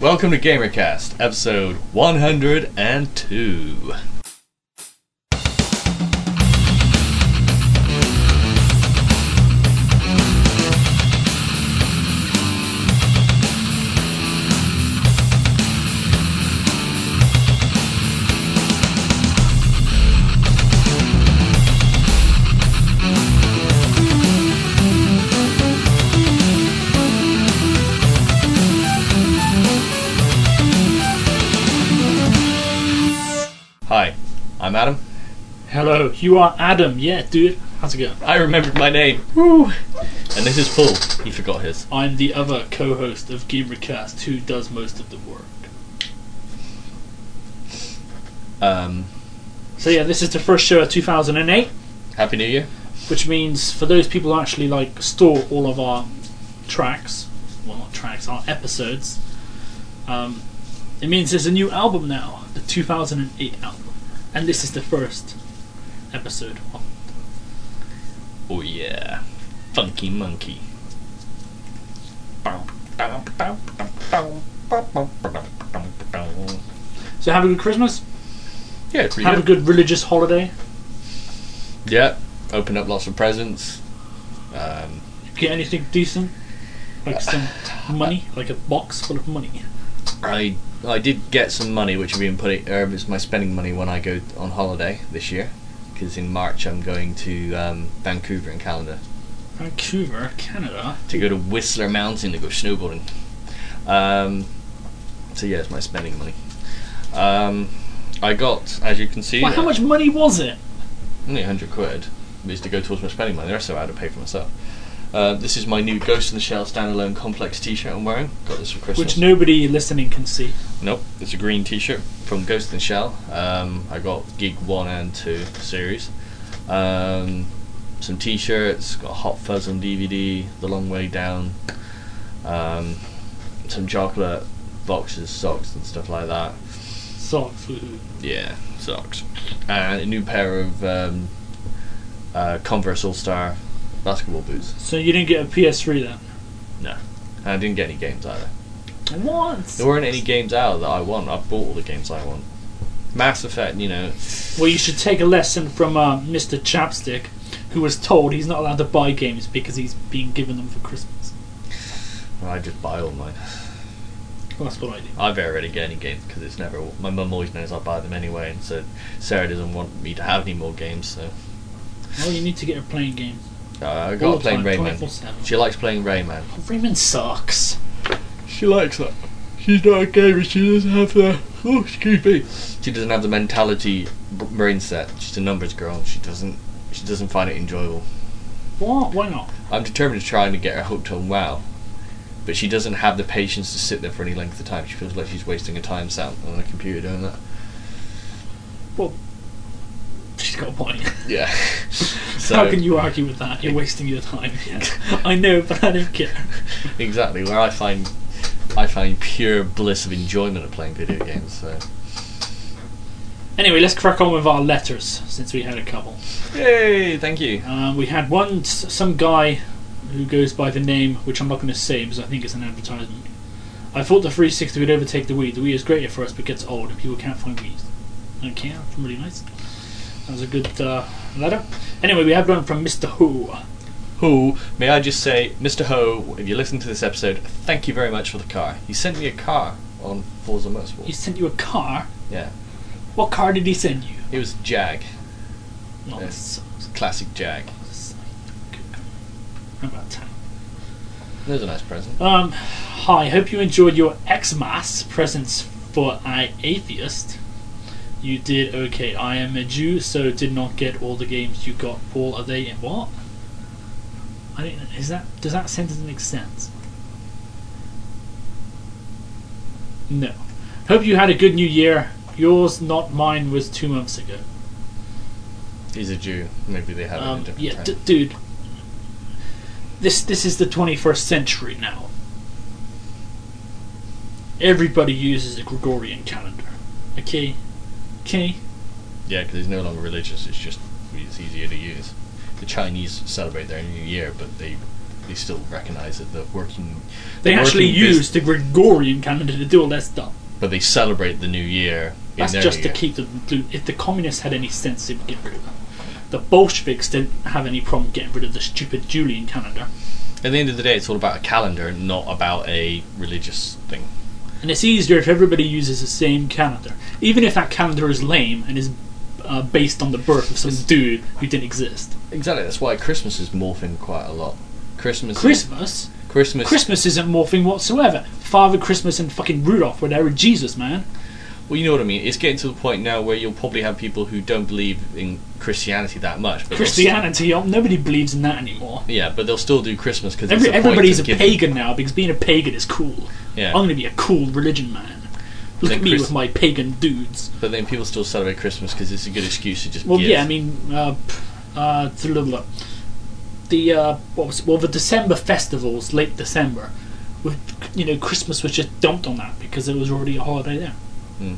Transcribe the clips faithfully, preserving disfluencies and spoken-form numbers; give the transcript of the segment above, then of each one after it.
Welcome to GamerCast, episode one hundred two. Hi, I'm Adam. Hello, you are Adam. Yeah, dude. How's it going? I remembered my name. Woo! And this is Paul. He forgot his. I'm the other co-host of GamerCast who does most of the work. Um, So yeah, this is the first show of two thousand eight, Happy New Year. which means for those people who actually like store all of our tracks, well not tracks, our episodes, um, it means there's a new album now, the two thousand eight album. And this is the first episode of Oh yeah. Funky Monkey. So have a good Christmas, Yeah, pretty have a good. good religious holiday, Yeah, opened up lots of presents. Um, get anything decent, like some money, like a box full of money. I I did get some money, which will be putting. Uh, it's my spending money when I go on holiday this year, because in March I'm going to um, Vancouver in Canada Vancouver, Canada. to go to Whistler Mountain to go snowboarding. Um, so yeah, it's my spending money. Um, I got, as you can see, Well, how uh, much money was it? only a hundred quid. Is to go towards my spending money. The rest of it I had to pay for myself. Uh, this is my new Ghost in the Shell standalone complex T-shirt I'm wearing. Got this for Christmas. Which nobody listening can see. Nope, it's a green T-shirt from Ghost in the Shell. Um, I got Gig One and Two series. Um, some T-shirts. Got Hot Fuzz on D V D. The Long Way Down. Um, some chocolate boxes, socks, and stuff like that. Socks. Woohoo. Yeah, socks. And a new pair of um, uh, Converse All Star basketball boots. So you didn't get a P S three then? No, and I didn't get any games either. What? There weren't any games out that I want. I bought all the games I want. Mass Effect, you know. Well, you should take a lesson from uh, Mister Chapstick, who was told he's not allowed to buy games because he's being given them for Christmas. I just buy all mine. Well, that's what I do. I very rarely get any games because it's never. My mum always knows I buy them anyway, and so Sarah doesn't want me to have any more games. So Well, you need to get her playing games. uh, I All got the playing time, Rayman. twenty-four seven. She likes playing Rayman. Oh, Rayman sucks. She likes that. She's not a gamer. She doesn't have the. Oh, excuse me. She doesn't have the mentality b- brain set. She's a numbers girl. She doesn't. She doesn't find it enjoyable. What? Why not? I'm determined to try and get her hooked on WoW, but she doesn't have the patience to sit there for any length of time. She feels like she's wasting her time sat on a computer doing that. Well, she's got a point. Yeah. So How can you argue with that? You're wasting your time. Yeah. I know, but I don't care. exactly where I find I find pure bliss of enjoyment of playing video games. So Anyway, let's crack on with our letters, since we had a couple. yay! Thank you. Uh, we had one, s- some guy who goes by the name, which I'm not going to say because I think it's an advertisement. I thought the three sixty would overtake the Wii. The Wii is great for us, but gets old and people can't find Wii's. Okay, that's really nice. That was a good uh, letter. Anyway, we have one from Mister Who. Who, may I just say, Mister Ho, if you listen to this episode, thank you very much for the car. He sent me a car on Forza Motorsport. He sent you a car. Yeah. What car did he send you? It was Jag. No, Yeah. it's- It's a classic Jag. it's- How about that? It was a nice present. Um, hi, hope you enjoyed your Xmas presents for I Atheist. You did okay. I am a Jew, so did not get all the games you got. Paul, are they in what? I don't. Is that does that sentence make sense? No. Hope you had a good New Year. Yours, not mine, was two months ago. He's a Jew. Maybe they have it in a Um, different yeah, time. d- dude. This this is the twenty-first century now. Everybody uses a Gregorian calendar. Okay? Okay? Yeah, because he's no longer religious. It's just it's easier to use. The Chinese celebrate their New Year, but they they still recognise it. The working. They the actually working use bus- the Gregorian calendar to do all that stuff. but they celebrate the new year. That's in their just new to year. keep the blue. If the communists had any sense, they would get rid of it. The Bolsheviks didn't have any problem getting rid of the stupid Julian calendar. At the end of the day, it's all about a calendar, not about a religious thing. And it's easier if everybody uses the same calendar, even if that calendar is lame and is uh, based on the birth of some dude who didn't exist. Exactly. That's why Christmas is morphing quite a lot. Christmas. Christmas. Is, Christmas. Christmas isn't morphing whatsoever. Father Christmas and fucking Rudolph were there with Jesus, man. Well, you know what I mean. It's getting to the point now where you'll probably have people who don't believe in Christianity that much. But Christianity, oh, nobody believes in that anymore. Yeah, but they'll still do Christmas because Every, everybody's a giving. pagan now because being a pagan is cool. Yeah. I'm going to be a cool religion man. Look Then at me Chris- with my pagan dudes. But then people still celebrate Christmas because it's a good excuse to just Well, give. yeah, I mean, uh, uh, the uh, what was it? Well, the December festivals, late December, with you know, Christmas was just dumped on that because there was already a holiday there. Mm.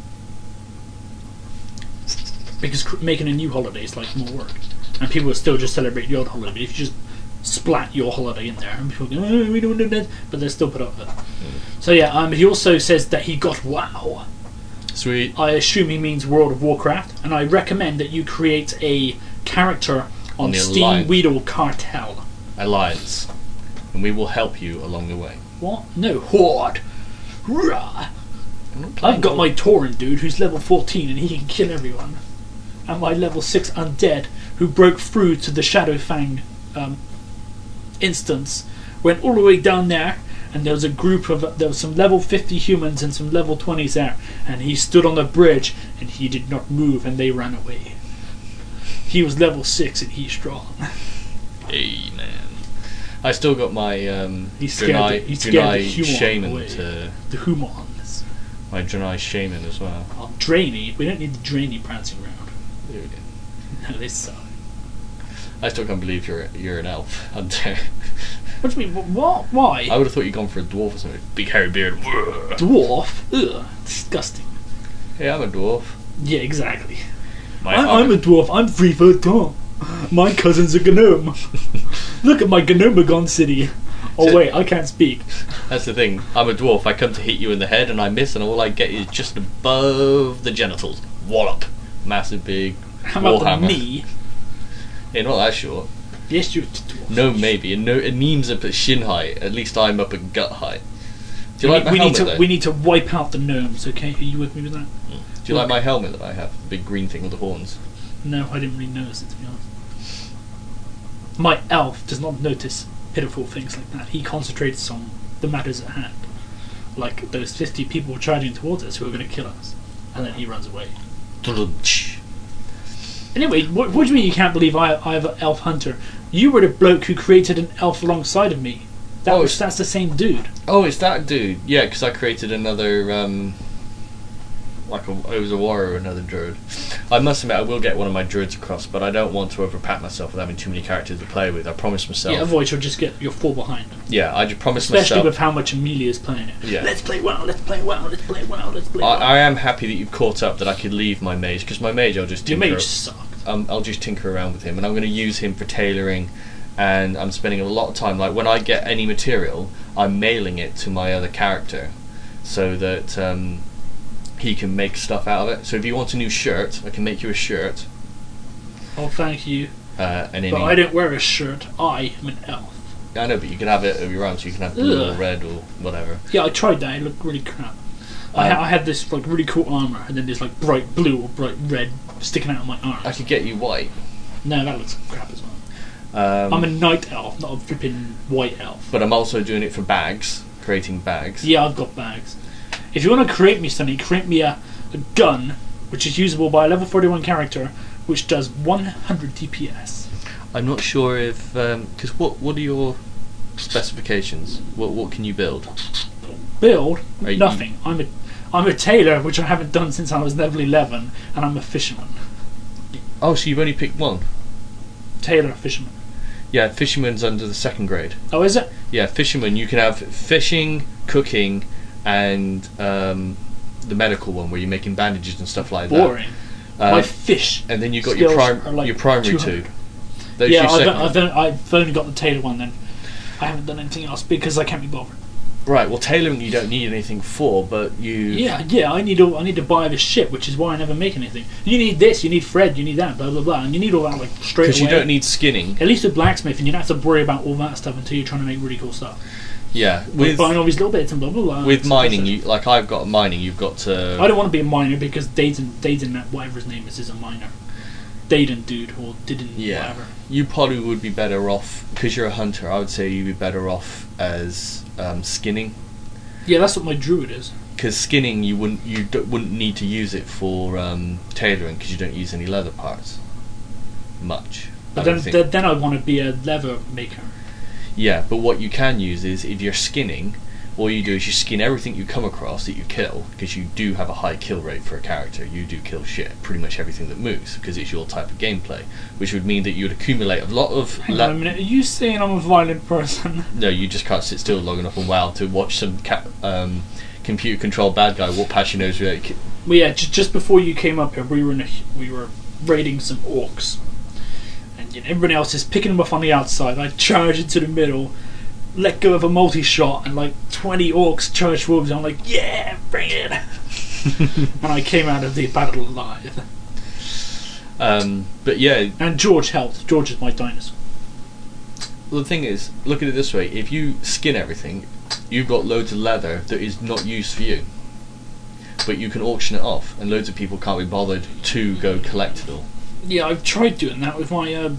Because cr- making a new holiday is like more work, and people will still just celebrate the old holiday. But if you just splat your holiday in there, and people go, oh, we don't do that, but they're still put up with it. Mm. So yeah, um, he also says that he got WoW. Sweet. I assume he means World of Warcraft, and I recommend that you create a character on, On the Steam Alliance. Weedle Cartel. Alliance. And we will help you along the way. What? No, Horde. Hurrah. I'm not playing I've got Horde. my Tauren dude who's level fourteen and he can kill everyone. And my level six undead who broke through to the Shadowfang um, instance, went all the way down there, and there was a group of, there was some level fifty humans and some level twenties there, and he stood on the bridge and he did not move and they ran away. He was level six and he's strong. Hey, man. I still got my um, He's scared Draenei, the- he's scared the Draenei human Shaman away. to The humans. my Draenei Shaman as well. Oh, Drainy. We don't need the Drainy prancing around. Dude. No, they suck. I still can't believe you're you're an elf hunter. What do you mean? wh- What? Why? I would have thought you'd gone for a dwarf or something. Big hairy beard. Dwarf? Ugh, disgusting. Hey, I'm a dwarf. Yeah, exactly. My I, I'm a dwarf. I'm three foot tall. My cousin's a gnome. Look at my Gnomegon city. Oh So- wait, I can't speak. That's the thing. I'm a dwarf. I come to hit you in the head and I miss, and all I get is just above the genitals. Wallop. Massive big How about the warhammer. knee? Yeah, not that short. Yes, you're a dwarf. No, maybe. And no, a neem's up at shin height. At least I'm up at gut height. Do you we like need, my we helmet? need to though? we need to wipe out the gnomes. Okay, are you with me with that? Do you like my helmet that I have? The big green thing with the horns. No, I didn't really notice it, to be honest. My elf does not notice pitiful things like that. He concentrates on the matters at hand. Like those fifty people charging towards us who are going to kill us. And then he runs away. Anyway, what, what do you mean you can't believe I, I have an elf hunter? You were the bloke who created an elf alongside of me. That Oh, was That's the same dude. Oh, it's that dude. Yeah, because I created another, um, like a, it was a warrior, another druid. I must admit, I will get one of my druids across, but I don't want to overpack myself with having too many characters to play with. I promised myself. Yeah, otherwise you'll just get you'll fall behind. Yeah, I just promised Especially myself. with how much Amelia's playing it. Yeah. Let's play well, let's play well, let's play well, let's play well. I, I am happy that you've caught up that I could leave my mage, because my mage I'll just Your tinker. mage sucked. Um, I'll just tinker around with him, and I'm going to use him for tailoring. And I'm spending a lot of time. Like when I get any material, I'm mailing it to my other character, so that um, he can make stuff out of it. So if you want a new shirt, I can make you a shirt. Oh, thank you. Uh, and But any, I don't wear a shirt. I am an elf. I know, but you can have it of your own, so you can have blue or Ugh. red or whatever. Yeah, I tried that. It looked really crap. I, Um, ha- I had this like really cool armor, and then this like bright blue or bright red sticking out of my arms. I could get you white. No, that looks crap as well. Um, I'm a night elf, not a flipping white elf. but I'm also doing it for bags, creating bags. Yeah, I've got bags. If you want to create me something, create me a, a gun, which is usable by a level forty-one character, which does one hundred D P S. I'm not sure if because what what are your specifications? What what can you build? Build Are you- nothing. I'm a I'm a tailor, which I haven't done since I was level eleven, and I'm a fisherman. Oh, so you've only picked one? Tailor, fisherman. Yeah, fisherman's under the second grade. Oh, is it? Yeah, fisherman. You can have fishing, cooking, and um, the medical one where you're making bandages and stuff like Boring. that. My Uh, fish. and then you've got your skills prim- are like your primary two two. hundred. Those Yeah, your I've, second- I've, only- I've only got the tailor one then. I haven't done anything else because I can't be bothered. Right. Well, tailoring you don't need anything for, but you. Yeah, yeah. I need to. I need to buy this shit, which is why I never make anything. You need this. You need thread. You need that. Blah blah blah. And you need all that like straight away. Because you don't need skinning. At least with blacksmithing, you don't have to worry about all that stuff until you're trying to make really cool stuff. Yeah. With With buying all these little bits and blah blah blah. with et cetera, mining, et you like I've got mining. You've got to. I don't want to be a miner because Dayton, Dayton, whatever his name is, is a miner. Dayton dude or didn't Yeah. whatever. You probably would be better off because you're a hunter. I would say you'd be better off as um, skinning. Yeah, that's what my druid is. Because skinning, you wouldn't you d- wouldn't need to use it for um, tailoring because you don't use any leather parts much. But I then, don't think. th- then I want to be a leather maker. Yeah, but what you can use is if you're skinning, all you do is you skin everything you come across that you kill, because you do have a high kill rate for a character. You do kill shit, pretty much everything that moves, because it's your type of gameplay, which would mean that you would accumulate a lot of. Hang la- on a minute, are you saying I'm a violent person? No, you just can't sit still long enough on WoW to watch some ca- um, computer-controlled bad guy walk past your nose with a ki- Well, yeah, j- just before you came up here, we were in a, we were raiding some orcs, and you know, everybody else is picking them up on the outside. I charge into the middle, let go of a multi-shot, and like twenty orcs charge wolves. I'm like, yeah, bring it! And I came out of the battle alive. Um, but yeah, And George helped. George is my dinosaur. well, the thing is, look at it this way: if you skin everything, you've got loads of leather that is not used for you, but you can auction it off, and loads of people can't be bothered to go collect it all. Yeah, I've tried doing that with my uh,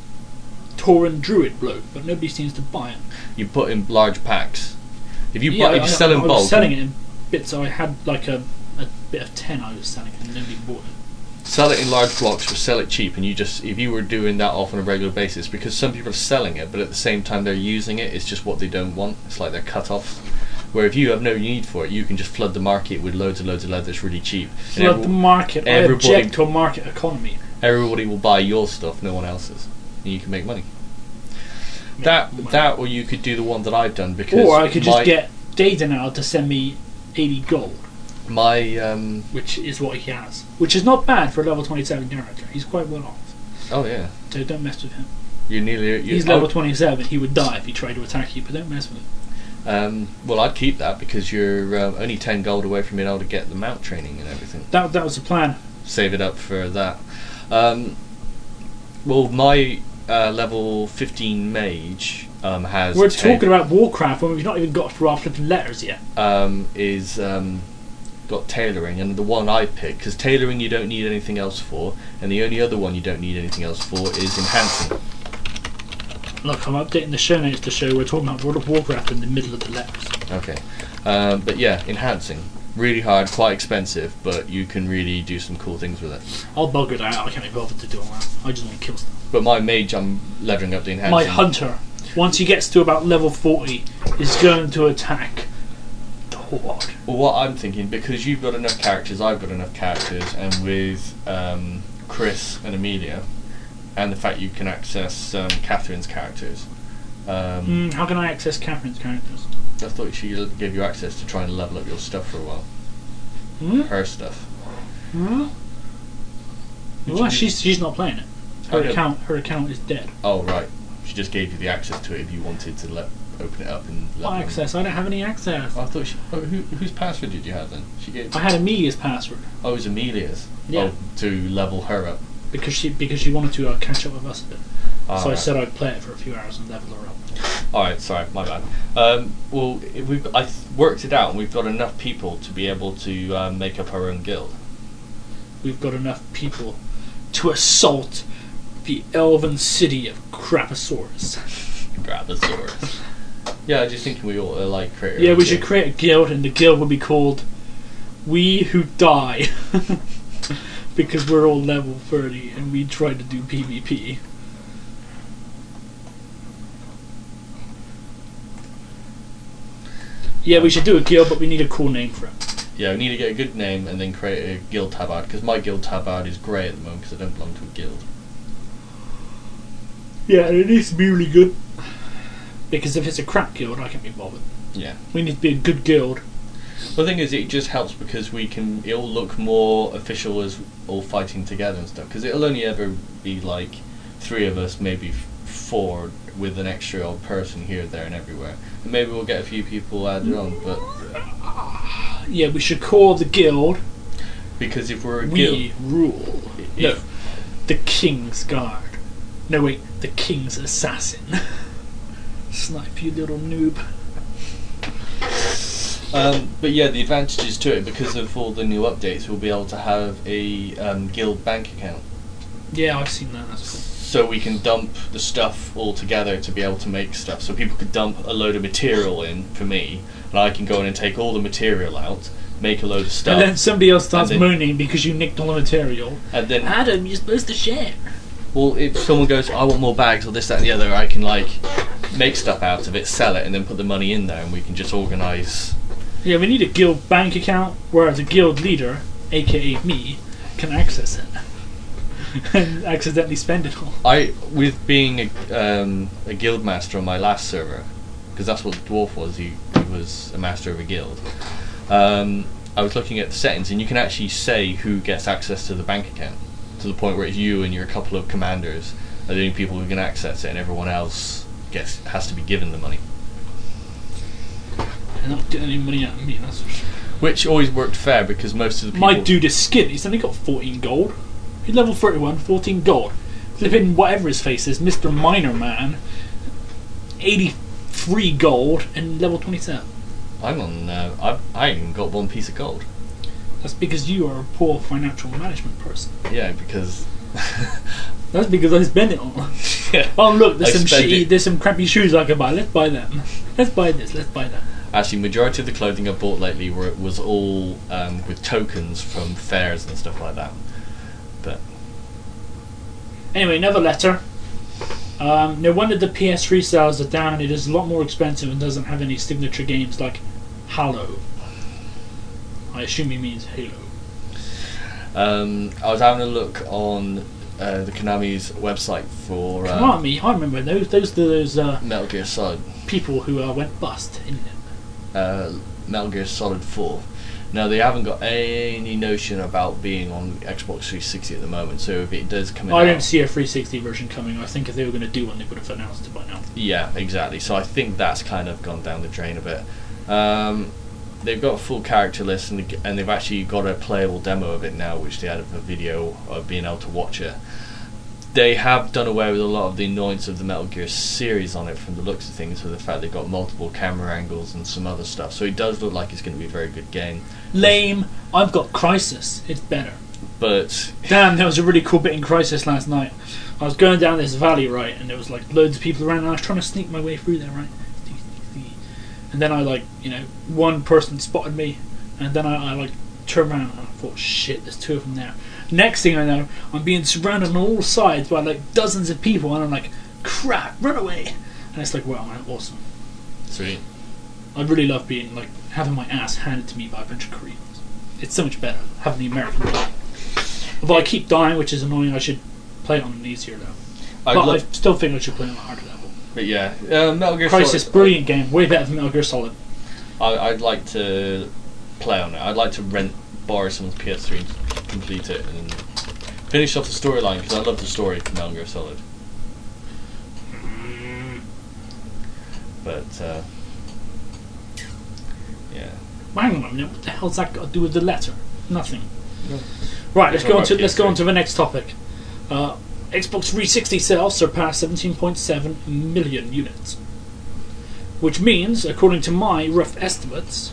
Tauren Druid bloke, but nobody seems to buy it. You put in large packs. If you Yeah, buy, if I, you sell in I, I bulk, was selling it in bits. So I had like a, a bit of ten I was selling, and nobody bought it. sell it in large blocks or sell it cheap, and you just if you were doing that off on a regular basis, because some people are selling it, but at the same time they're using it. It's just what they don't want. It's like they're cut off. Where if you have no need for it, you can just flood the market with loads and loads of leather that's really cheap. And Flood every- the market. I everybody- object to a market economy. Everybody will buy your stuff, no one else's, and you can make money. Make That money. that or you could do the one that I've done because Or I could just my, get Dayton out to send me eighty gold, my um which is what he has. Which is not bad for a level twenty-seven character. He's quite well off. oh yeah So don't mess with him. you nearly you, He's level twenty-seven. He would die if he tried to attack you, but don't mess with him. um well I'd keep that because you're um, only ten gold away from being able to get the mount training and everything. That that was the plan. Save it up for that. Um, well, my uh, level fifteen mage um, has. We're ten, talking about Warcraft when we've not even got through our flipping letters yet. um, is um, got tailoring, and the one I picked because tailoring you don't need anything else for, and the only other one you don't need anything else for is enhancing. Look, I'm updating the show notes to show we're talking about World of Warcraft in the middle of the letters. Okay, um, but yeah, enhancing. Really hard, quite expensive, but you can really do some cool things with it. I'll bugger that out. I can't be bothered to do all that. I just want to kill stuff. But my mage, I'm leveling up the enhancing. My hunter, once he gets to about level forty, is going to attack the Horde. Well, what I'm thinking, because you've got enough characters, I've got enough characters, and with um, Chris and Amelia, and the fact you can access um, Catherine's characters, um, Mm, how can I access Catherine's characters? I thought she gave you access to try and level up your stuff for a while. Hmm? Her stuff. Hmm? What Well, do you she's she's not playing it. Her Oh, yeah. account her account is dead. Oh, right. She just gave you the access to it if you wanted to let open it up and level What them. access? I don't have any access. Oh, I thought she. Oh, who, whose password did you have then? She gave. I had Amelia's password Oh, it was Amelia's. Yeah. Oh, to level her up. because she because she wanted to uh, catch up with us a bit. Ah, so I right. said I'd play it for a few hours and level her up. All right, sorry, my bad. Um, well, if we've I th- worked it out, and we've got enough people to be able to um, make up our own guild. We've got enough people to assault the elven city of Craposaurus. Grabosaurus. Yeah, I was just thinking we ought to like create. our Yeah, own we should guild. create a guild, and the guild would be called We Who Die. Because we're all level thirty and we try to do PvP. Yeah, we should do a guild, but we need a cool name for it. Yeah, we need to get a good name and then create a guild tabard, because my guild tabard is grey at the moment because I don't belong to a guild. Yeah, and it needs to be really good. Because if it's a crap guild, I can't be bothered. Yeah. We need to be a good guild. The thing is, it just helps because we can. It'll look more official as all fighting together and stuff. Because it'll only ever be like three of us, maybe f- four with an extra old person here, there, and everywhere. And maybe we'll get a few people added on, but yeah, we should call the guild. Because if we're a we guild, rule. If, No, the King's Guard. No, wait, the King's Assassin. Snipe, you little noob. Um, but yeah, the advantages to it, because of all the new updates, we'll be able to have a um, guild bank account. Yeah, I've seen that. That's cool. So we can dump the stuff all together to be able to make stuff. So people could dump a load of material in for me, and I can go in and take all the material out, make a load of stuff. And then somebody else starts then, moaning because you nicked all the material. And then Adam, you're supposed to share. Well, if someone goes, I want more bags or this, that, and the other, I can like make stuff out of it, sell it, and then put the money in there, and we can just organise. Yeah, we need a guild bank account where the guild leader, aka me, can access it and accidentally spend it all. I, with being a, um, a guild master on my last server, because that's what the dwarf was. He, he was a master of a guild. Um, I was looking at the settings, and you can actually say who gets access to the bank account, to the point where it's you and your couple of commanders are the only people who can access it, and everyone else gets has to be given the money. And not getting any money out of me, that's for sure. Which always worked fair, because most of the people... My dude is skin, he's only got fourteen gold. He's level thirty-one, fourteen gold. Flipping whatever his face is, Mister Miner Man, eighty-three gold and level twenty-seven. I'm on... Uh, I, I ain't even got one piece of gold. That's because you are a poor financial management person. Yeah, because... That's because I spend it all. Yeah. Oh look, there's I some shitty, it. there's some crappy shoes I can buy. Let's buy them. Let's buy this. Let's buy that. Actually, majority of the clothing I bought lately were, was all um, with tokens from fairs and stuff like that. But anyway, another letter. Um, no wonder the P S three sales are down. It is a lot more expensive and doesn't have any signature games like Halo. I assume he means Halo. um, I was having a look on uh, the Konami's website for uh, Konami, I remember those. Those those uh, Metal Gear Solid. people who uh, went bust in it. Uh, Metal Gear Solid four. Now they haven't got any notion about being on Xbox three sixty at the moment. So if it does come in, I out, don't see a three sixty version coming. I think if they were going to do one, they would have announced it by now. yeah, exactly. So I think that's kind of gone down the drain a bit. Um, they've got a full character list, and, and they've actually got a playable demo of it now, which they had a video of being able to watch it. They have done away with a lot of the annoyance of the Metal Gear series on it, from the looks of things, with the fact they've got multiple camera angles and some other stuff. So it does look like it's going to be a very good game. Lame. I've got Crysis. It's better. But Damn, there was a really cool bit in Crysis last night. I was going down this valley, right, and there was like loads of people around, and I was trying to sneak my way through there, right. And then I like, you know, one person spotted me, and then I, I like turned around and I thought, shit, there's two of them there. Next thing I know, I'm being surrounded on all sides by like dozens of people, and I'm like, crap, run away! And it's like, wow, man, awesome. sweet. I really love being like having my ass handed to me by a bunch of Koreans. It's so much better having the American way. Although I keep dying, which is annoying. I should play it on an easier level. I'd But lo- I still think I should play on a harder level. But yeah, uh, Metal Gear Crysis, Solid. brilliant game, way better than Metal Gear Solid. I, I'd like to play on it. I'd like to rent, borrow someone's P S three and complete it and finish off the storyline, because I love the story of Metal Gear Solid. But uh, yeah. Hang on a minute, what the hell's that got to do with the letter? Nothing. No. Right, let's Talk go on about to let's go P S three. on to the next topic. Uh, Xbox three sixty sales surpassed seventeen point seven million units, which means, according to my rough estimates,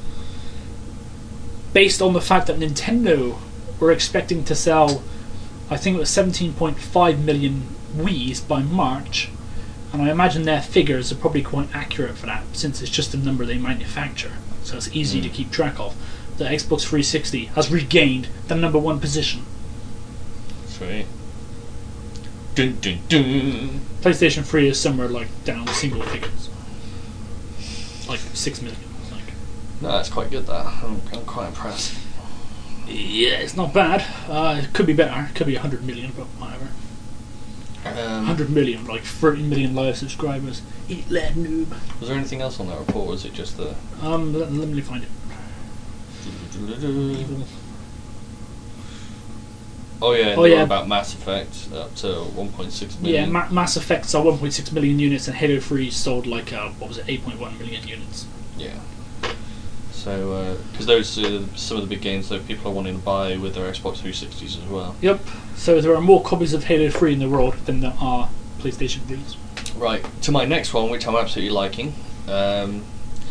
based on the fact that Nintendo were expecting to sell, I think it was seventeen point five million Wii's by March, and I imagine their figures are probably quite accurate for that, since it's just a number they manufacture, so it's easy Mm. to keep track of. The Xbox three sixty has regained the number one position. Sweet. Dun, dun, dun. PlayStation three is somewhere like down single figures, like six million. Like, No, that's quite good. That I'm, I'm quite impressed. yeah, it's not bad. Uh, it could be better. It could be a hundred million, but whatever. Um, Hundred million, like thirty million live subscribers. Eat that noob. was there anything else on that report? Or was it just the? Um, let, let me find it. Evil. Oh yeah, and Oh, they were yeah. about Mass Effect up to one point six million. Yeah, Ma- Mass Effect sold one point six million units, and Halo three sold like uh, what was it, eight point one million units. Yeah. So, because those are some of the big games that people are wanting to buy with their Xbox three sixties as well. Yep. So there are more copies of Halo three in the world than there are PlayStation threes. Right, to my next one, which I'm absolutely liking. Um,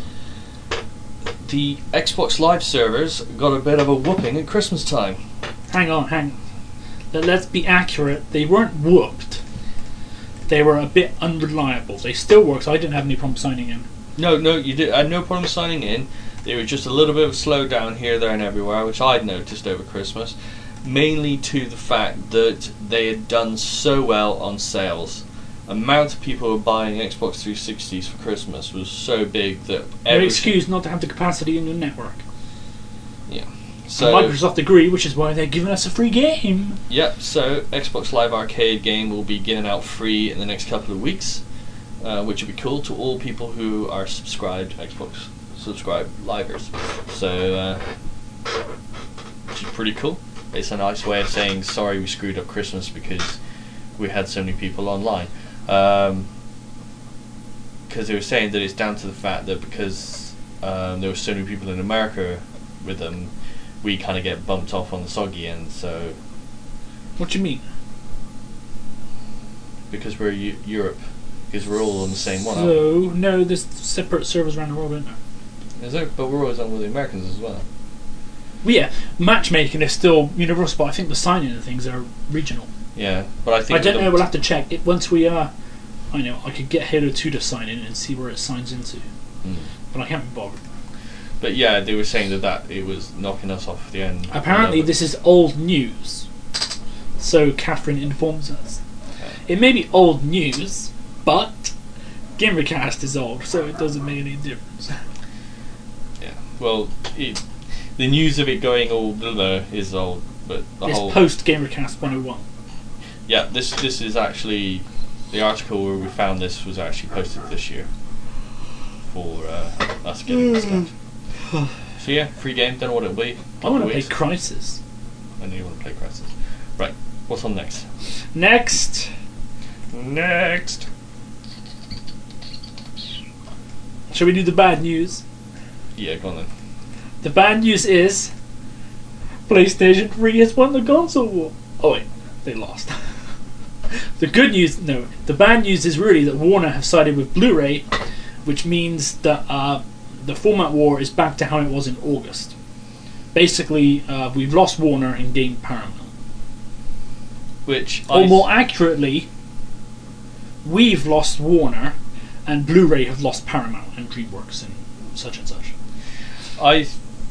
the Xbox Live servers got a bit of a whooping at Christmas time. Hang on, hang on. Let- Let's be accurate. They weren't whooped. They were a bit unreliable. They still work, so I didn't have any problem signing in. No, no, you did. I had no problem signing in. They were just a little bit of a slowdown here, there, and everywhere, which I'd noticed over Christmas, mainly to the fact that they had done so well on sales. The amount of people who were buying Xbox three sixties for Christmas was so big that No every excuse not to have the capacity in your network. Yeah. And So Microsoft agree, which is why they're giving us a free game. Yep, so Xbox Live Arcade game will be given out free in the next couple of weeks, uh, which will be cool to all people who are subscribed Xbox subscribed livers. So, uh, which is pretty cool. It's a nice way of saying sorry we screwed up Christmas because we had so many people online. Um, because they were saying that it's down to the fact that because um, there were so many people in America with them, we kind of get bumped off on the soggy end. So What do you mean? because we're U- Europe, because we're all on the same one. aren't So, no, there's separate servers around the world, isn't there? we? Is there? But we're always on with the Americans as well. Well, yeah, matchmaking is still universal, but I think the signing and things are regional. Yeah, but I think I don't with know, the- we'll have to check. It, once we are, I know, I could get Halo two to sign in and see where it signs into. Mm. But I can't be bothered. But yeah, they were saying that, that it was knocking us off the end. Apparently, Another- this is old news. So, Catherine informs us. It may be old news, but Gamercast is old, so it doesn't make any difference. Yeah. Well, it, the news of it going all blah, blah, is old, but the It's whole post Gamercast one oh one. yeah. This this is actually the article where we found this was actually posted this year for uh, us getting this stuff. So yeah, free game. Don't know what it'll be. I want to play Weeks. Crisis. I know you want to play Crisis. Right. What's on next? Next, Next. shall we do the bad news? Yeah, go on then. The bad news is PlayStation three has won the console war. Oh wait, they lost. The good news, no, the bad news is really that Warner have sided with Blu-ray, which means that uh, the format war is back to how it was in August. Basically, uh, we've lost Warner and gained Paramount. Which Or I more accurately, we've lost Warner and Blu-ray have lost Paramount and DreamWorks and such and such. I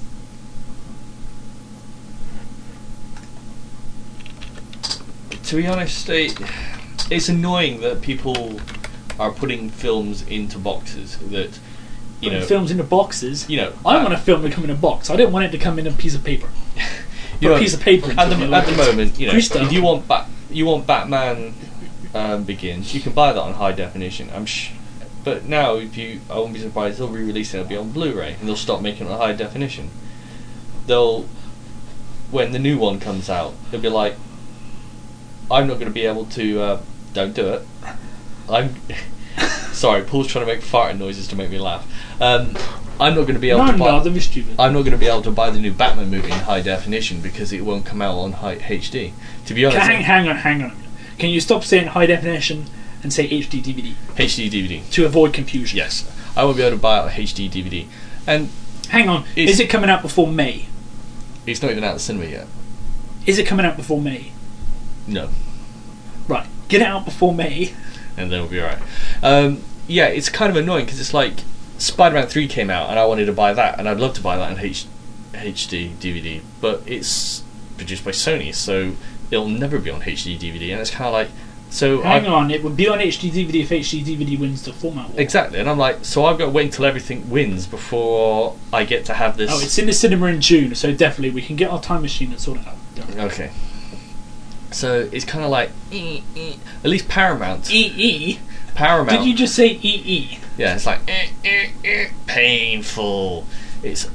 to be honest, it, it's annoying that people are putting films into boxes that you Putting know films into boxes. you know I uh, want a film to come in a box. I don't want it to come in a piece of paper. you Put know, a piece of paper into at the it, you know, at the like moment you know Christo. if you want Bat you want Batman um, Begins, you can buy that on high definition. I'm sh- but now if you I won't be surprised they'll re-release it. It'll be on Blu-ray and they'll stop making it on high definition. They'll when the new one comes out, they'll be like, I'm not going to be able to. Uh, don't do it. I'm sorry. Paul's trying to make farting noises to make me laugh. Um, I'm not going to be able No, to buy. no, they're mischievous. I'm not going to be able to buy the new Batman movie in high definition because it won't come out on high H D. To be honest, hang, hang on, hang on. Can you stop saying high definition and say H D D V D H D D V D. to avoid confusion? Yes, I won't be able to buy it on H D D V D, and Hang on. It's- Is it coming out before May? it's not even out of the cinema yet. Is it coming out before May? No, Right. Get it out before May. and then we'll be alright. Um, yeah, it's kind of annoying because it's like Spider-Man three came out and I wanted to buy that, and I'd love to buy that in H- HD D V D, but it's produced by Sony, so it'll never be on H D D V D, and it's kind of like, so Hang I, on. It would be on H D D V D if H D D V D wins the format war. exactly, and I'm like, so I've got to wait until everything wins before I get to have this. Oh, it's in the cinema in June, so definitely we can get our time machine and sort it out. Okay. So it's kind of like, eh, eh. At least Paramount. E E. Paramount. Did you just say E E? Yeah, it's like eh, eh, eh, painful. It's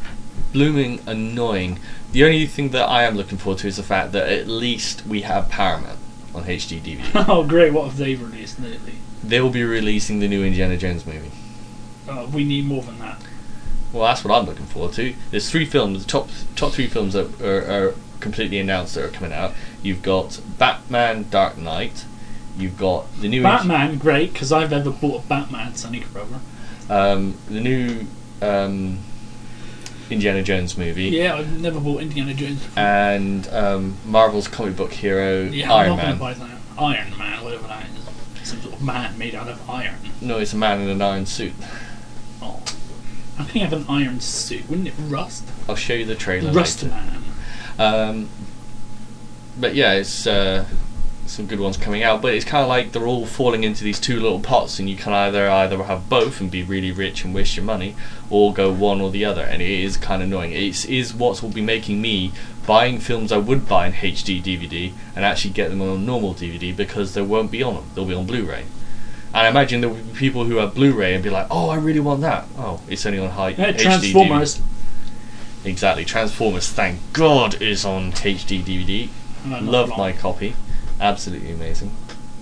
blooming annoying. The only thing that I am looking forward to is the fact that at least we have Paramount on H D D V D. Oh, great! What have they released lately? They will be releasing the new Indiana Jones movie. Uh, we need more than that. Well, that's what I'm looking forward to. There's three films, the top top three films that are, are completely announced that are coming out. You've got Batman: Dark Knight. You've got the new Batman, great, because I've never bought a Batman, so I need to come over. Um, the new um, Indiana Jones movie. Yeah, I've never bought Indiana Jones before. And um, Marvel's comic book hero, yeah, Iron I'm not Man. going to buy that. Iron Man, whatever that is. Some sort of man made out of iron. No, it's a man in an iron suit. Oh. How can you have an iron suit? Wouldn't it rust? I'll show you the trailer Rust later. Man. Um, but yeah, it's uh, some good ones coming out. But it's kind of like they're all falling into these two little pots, and you can either either have both and be really rich and waste your money, or go one or the other. And it is kind of annoying. It is what will be making me buying films I would buy in H D D V D and actually get them on normal D V D, because they won't be on them. They'll be on Blu-ray. And I imagine there will be people who have Blu-ray and be like, "Oh, I really want that." Oh, it's only on high Yeah, H D Transformers. D V D. Exactly, Transformers. Thank God is on H D D V D. Oh, Love not my long. copy. Absolutely amazing.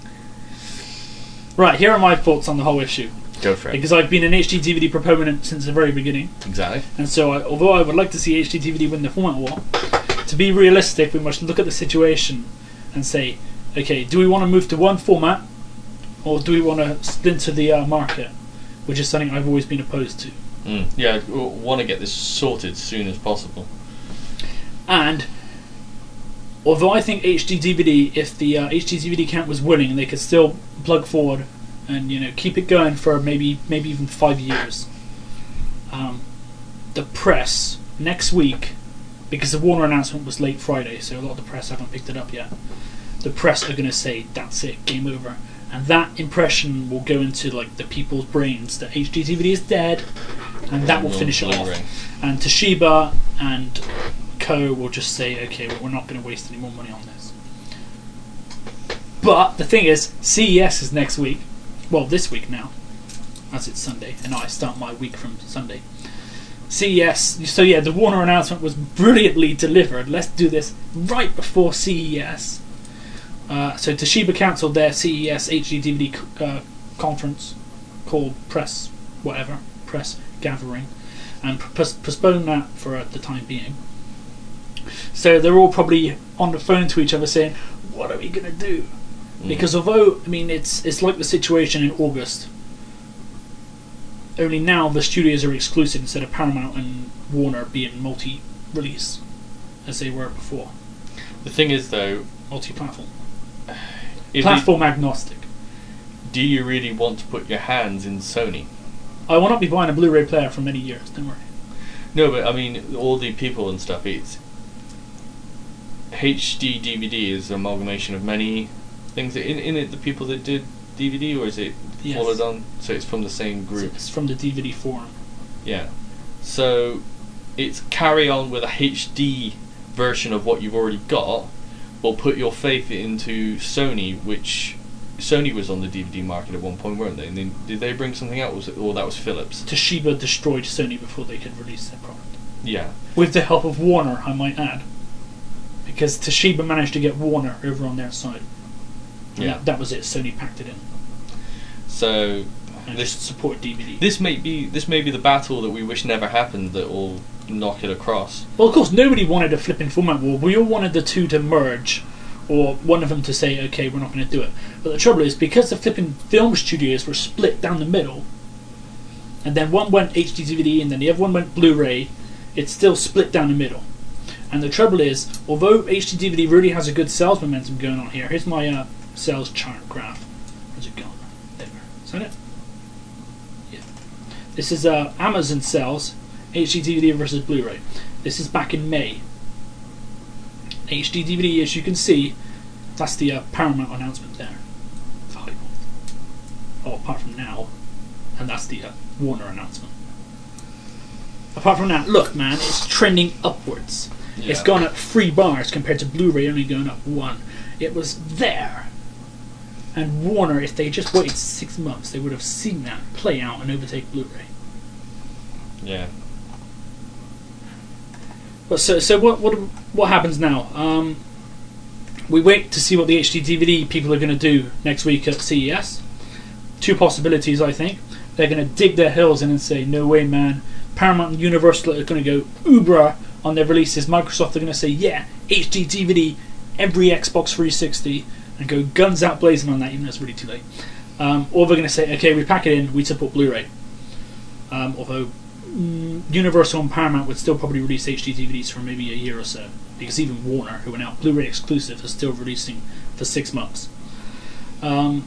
Right, here are my thoughts on the whole issue. Go for it. Because I've been an H D D V D proponent since the very beginning. Exactly. And so, I, although I would like to see H D D V D win the format war, to be realistic, we must look at the situation and say, okay, do we want to move to one format, or do we want to splinter the uh, market, which is something I've always been opposed to. Mm. Yeah, I want to get this sorted as soon as possible. And although I think H D D V D, if the uh, H D D V D count was willing, they could still plug forward and you know keep it going for maybe maybe even five years. Um, the press next week, because the Warner announcement was late Friday, so a lot of the press haven't picked it up yet. The press are going to say that's it, game over, and that impression will go into like the people's brains that H D D V D is dead, and that will finish it off. And Toshiba and Co will just say, okay, well, we're not going to waste any more money on this. But the thing is, C E S is next week. Well, this week now, as it's Sunday, and I start my week from Sunday. C E S. So yeah, the Warner announcement was brilliantly delivered. Let's do this right before C E S. Uh, so Toshiba cancelled their C E S H D D V D uh, conference called press, whatever, press gathering, and pos- postponed that for uh, the time being. So they're all probably on the phone to each other saying, "What are we gonna do?" Mm. Because although I mean it's it's like the situation in August. Only now the studios are exclusive instead of Paramount and Warner being multi-release, as they were before. The thing is, though, multi-platform, if platform agnostic. Do you really want to put your hands in Sony? I will not be buying a Blu-ray player for many years. Don't worry. No, but I mean, all the people and stuff. It's H D D V D is an amalgamation of many things. In in it, the people that did D V D, or is it yes. followed on? So it's from the same group. It's from the D V D forum. Yeah. So it's carry on with a H D version of what you've already got, or put your faith into Sony, which Sony was on the D V D market at one point, weren't they? And then did they bring something out? Was it, or that was Philips? Toshiba destroyed Sony before they could release their product. Yeah. With the help of Warner, I might add, because Toshiba managed to get Warner over on their side. And Yeah. That, that was it. Sony packed it in. So And this just support D V D. this may be this may be the battle that we wish never happened, that will knock it across. Well, of course, nobody wanted a flipping format war. We all wanted the two to merge, or one of them to say, okay, we're not going to do it. But the trouble is, because the flipping film studios were split down the middle, and then one went H D D V D and then the other one went Blu-ray, it's still split down the middle. And the trouble is, although H D D V D really has a good sales momentum going on here, here's my uh, sales chart graph. Where's it gone? There. Is that it? Yeah. This is uh, Amazon sales, H D D V D versus Blu-ray. This is back in May. H D D V D, as you can see, that's the uh, Paramount announcement there. Valuable. Oh, apart from now, and that's the uh, Warner announcement. Apart from that, look, man, it's trending upwards. Yeah. It's gone up three bars compared to Blu-ray only going up one. It was there. And Warner, if they just waited six months, they would have seen that play out and overtake Blu-ray. Yeah. But so so what what what happens now? Um, we wait to see what the H D D V D people are going to do next week at C E S. Two possibilities, I think. They're going to dig their heels in and say, "No way, man." Paramount and Universal are going to go uber on their releases. Microsoft are going to say, "Yeah, H D D V D, every Xbox three sixty," and go guns out blazing on that, even though it's really too late. Um, or they're going to say, "Okay, we pack it in. We support Blu-ray." Um, although mm, Universal and Paramount would still probably release H D D V Ds for maybe a year or so, because even Warner, who are now Blu-ray exclusive, is still releasing for six months. Um,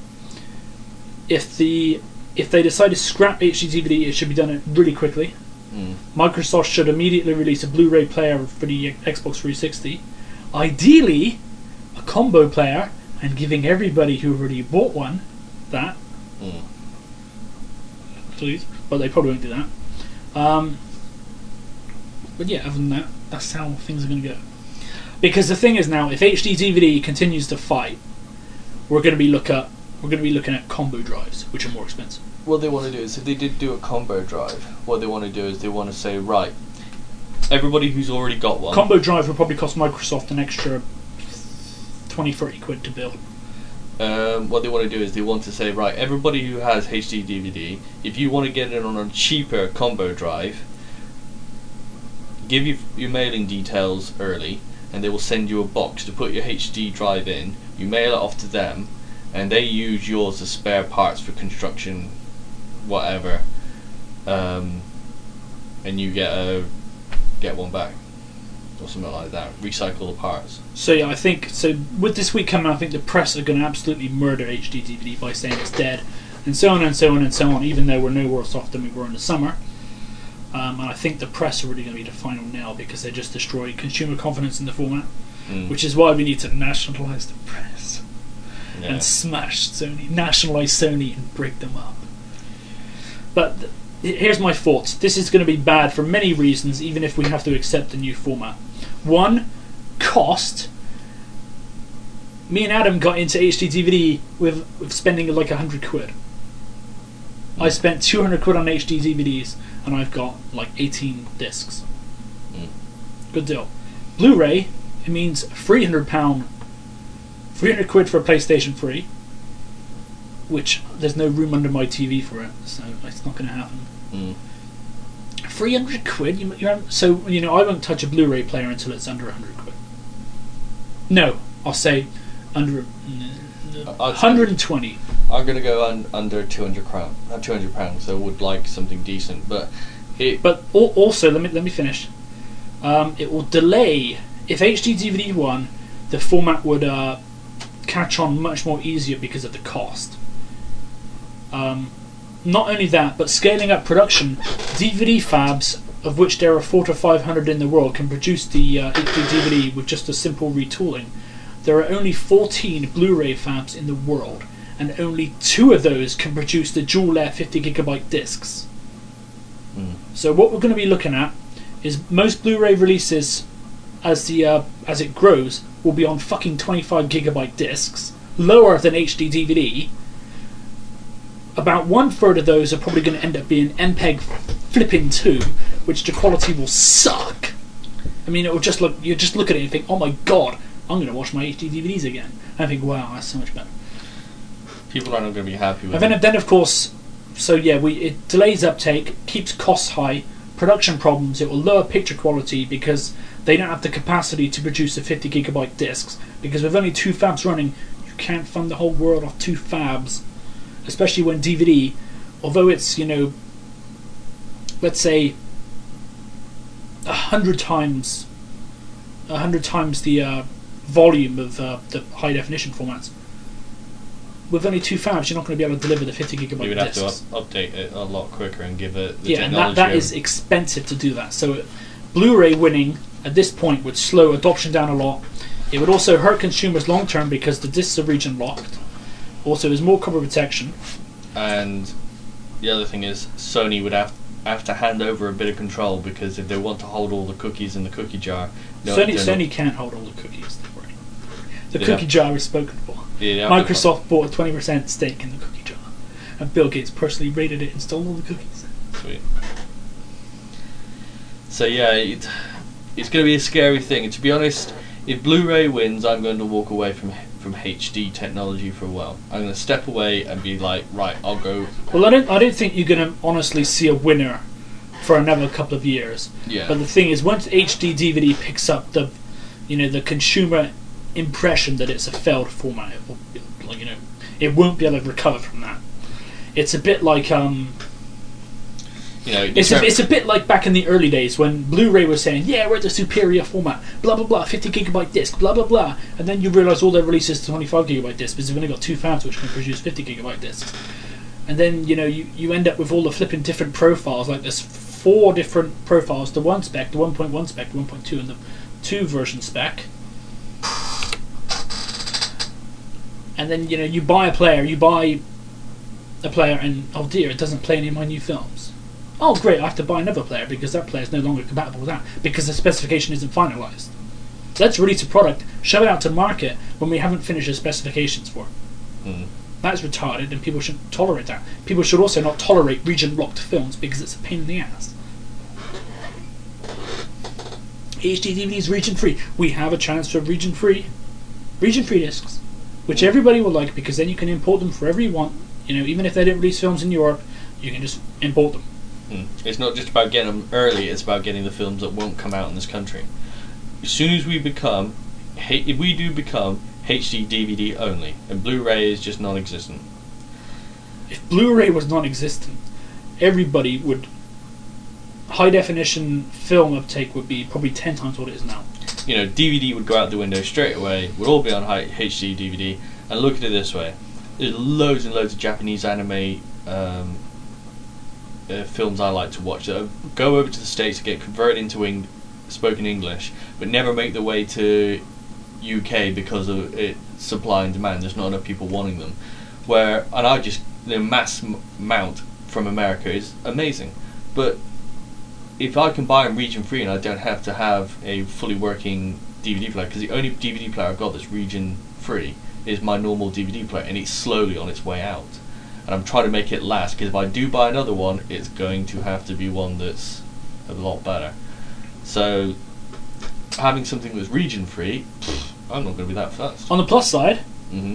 if the if they decide to scrap H D D V D, it should be done really quickly. Mm. Microsoft should immediately release a Blu-ray player for the Xbox three sixty. Ideally, a combo player, and giving everybody who already bought one that. Mm. Please, but they probably won't do that. Um, but yeah, other than that, that's how things are going to go. Because the thing is now, if H D D V D continues to fight, we're going to be look at we're going to be looking at combo drives, which are more expensive. What they want to do is, if they did do a combo drive, what they want to do is they want to say, right, everybody who's already got one. Combo drive will probably cost Microsoft an extra twenty, thirty quid to build. Um, what they want to do is they want to say, right, everybody who has H D D V D, if you want to get it on a cheaper combo drive, give you your mailing details early, and they will send you a box to put your H D drive in. You mail it off to them, and they use yours as spare parts for construction, whatever, um, and you get a get one back or something like that. Recycle the parts. So yeah, I think so. With this week coming, I think the press are going to absolutely murder H D D V D by saying it's dead, and so on and so on and so on. Even though we're no worse off than we were in the summer, um, and I think the press are really going to be the final nail because they just destroyed consumer confidence in the format, Mm. which is why we need to nationalize the press Yeah. and smash Sony, nationalize Sony, and break them up. But th- here's my thoughts. This is going to be bad for many reasons, even if we have to accept the new format. One, cost. Me and Adam got into H D D V D with, with spending like a hundred quid. I spent two hundred quid on H D D V Ds, and I've got like eighteen discs. Mm. Good deal. Blu-ray, it means three hundred pound, three hundred quid for a PlayStation three, which there's no room under my T V for it, so it's not going to happen. Mm. three hundred quid? You, you're, so, you know, I won't touch a Blu-ray player until it's under one hundred quid. No, I'll say under uh, one hundred twenty. I'm gonna go un- under two hundred crown, uh, two hundred pounds. So I would like something decent, but it. But al- also, let me let me finish. Um, it will delay. If H D D V D won, the format would uh, catch on much more easier because of the cost. Um, not only that, but scaling up production, D V D fabs, of which there are four to five hundred in the world, can produce the uh, H D D V D with just a simple retooling. There are only fourteen Blu-ray fabs in the world, and only two of those can produce the dual layer fifty gigabyte discs. Mm. So what we're going to be looking at is most Blu-ray releases, as the uh, as it grows, will be on fucking twenty-five gigabyte discs, lower than H D D V D. About one third of those are probably going to end up being M P E G flipping two, which the quality will suck. I mean, it will just look. You just look at it and think, "Oh my god, I'm going to watch my H D D V Ds again." And I think, "Wow, that's so much better." People are not going to be happy with And then, it. then of course, so yeah, we it delays uptake, keeps costs high, production problems. It will lower picture quality because they don't have the capacity to produce the fifty gigabyte discs. Because with only two fabs running, you can't fund the whole world off two fabs. Especially when D V D, although it's, you know, let's say a hundred times, a hundred times the uh, volume of uh, the high definition formats. With only two fabs, you're not going to be able to deliver the fifty gigabyte You would have discs. to up- update it a lot quicker and give it the Yeah, and that, technology. that is expensive to do that. So, Blu-ray winning at this point would slow adoption down a lot. It would also hurt consumers long term because the discs are region locked. Also, there's more cover protection. And the other thing is, Sony would have have to hand over a bit of control, because if they want to hold all the cookies in the cookie jar, no, Sony they're Sony not- can't hold all the cookies. Don't worry. The They cookie have- jar is spoken for. Yeah, they have to- Microsoft bought a twenty percent stake in the cookie jar, and Bill Gates personally raided it and stole all the cookies. Sweet. So yeah, it, it's going to be a scary thing. And to be honest, if Blu-ray wins, I'm going to walk away from from H D technology for a while. I'm going to step away and be like, right, I'll go. Well, I don't. I don't think you're going to honestly see a winner for another couple of years. Yeah. But the thing is, once H D D V D picks up the, you know, the consumer impression that it's a failed format, it will, like, you know, it won't be able to recover from that. It's a bit like um. You know, it's a, it's a bit like back in the early days when Blu-ray was saying, yeah, we're the superior format, blah blah blah, fifty gigabyte disc, blah blah blah, and then you realise all their releases are twenty-five gigabyte discs because they've only got two fabs which can produce fifty gigabyte discs, and then you know you, you end up with all the flipping different profiles. Like there's four different profiles: the one spec, the one point one spec, the one point two, and the two version spec. And then you know you buy a player, you buy a player, and oh dear, it doesn't play any of my new films. Oh great, I have to buy another player because that player is no longer compatible with that because the specification isn't finalised. Let's release a product, show it out to market when we haven't finished the specifications for it. Mm. That's retarded and people shouldn't tolerate that. People should also not tolerate region-locked films because it's a pain in the ass. H D D V D is region-free. We have a chance for region-free region-free discs, which everybody will like because then you can import them forever you want. You know, even if they didn't release films in Europe, you can just import them. It's not just about getting them early, it's about getting the films that won't come out in this country. As soon as we become, if we do become H D D V D only, and Blu-ray is just non-existent. If Blu-ray was non-existent, everybody would, high definition film uptake would be probably ten times what it is now. You know, D V D would go out the window straight away, would all be on high H D D V D, and look at it this way. There's loads and loads of Japanese anime um, Uh, films I like to watch that go over to the States and get converted into eng- spoken English, but never make their way to U K because of it supply and demand. There's not enough people wanting them. Where and I just the mass m- amount from America is amazing, but if I can buy them region free and I don't have to have a fully working D V D player, because the only D V D player I've got that's region free is my normal D V D player, and it's slowly on its way out. And I'm trying to make it last, because if I do buy another one, it's going to have to be one that's a lot better. So, having something that's region free, I'm not going to be that fast. On the plus side, mm-hmm.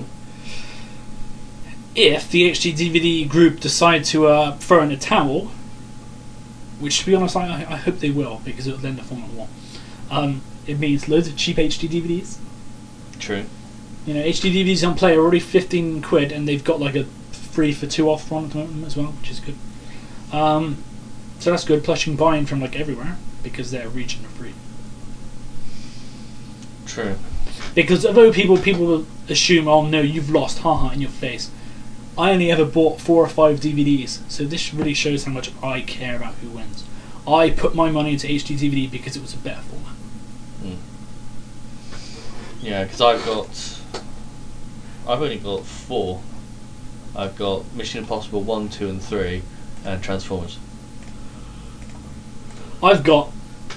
if the H D D V D group decide to uh, throw in a towel, which to be honest, I, I hope they will, because it will lend the format more. Um, it means loads of cheap H D D V Ds. True. You know, H D D V Ds on Play are already fifteen quid, and they've got like a free for two off one at the moment as well, which is good. Um, so that's good. Plus, you can buy in from like everywhere because they're region free. True. Because although people people will assume, oh no, you've lost, haha, in your face. I only ever bought four or five D V Ds, so this really shows how much I care about who wins. I put my money into H D D V D because it was a better format. Mm. Yeah, because I've got, I've only got four. I've got Mission Impossible one, two, and three, and Transformers. I've got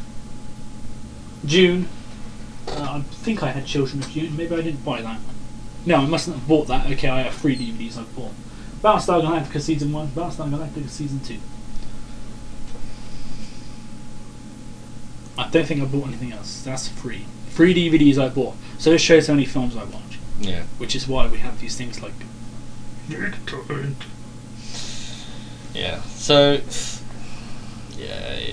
June. Uh, I think I had Children of June. Maybe I didn't buy that. No, I mustn't have bought that. Okay, I have three D V Ds I've bought. Battlestar Galactica Season one, Battlestar Galactica Season two. I don't think I bought anything else. That's free. Three D V Ds I bought. So this shows how many films I watch. Yeah. Which is why we have these things like... Yeah, so... Yeah, it,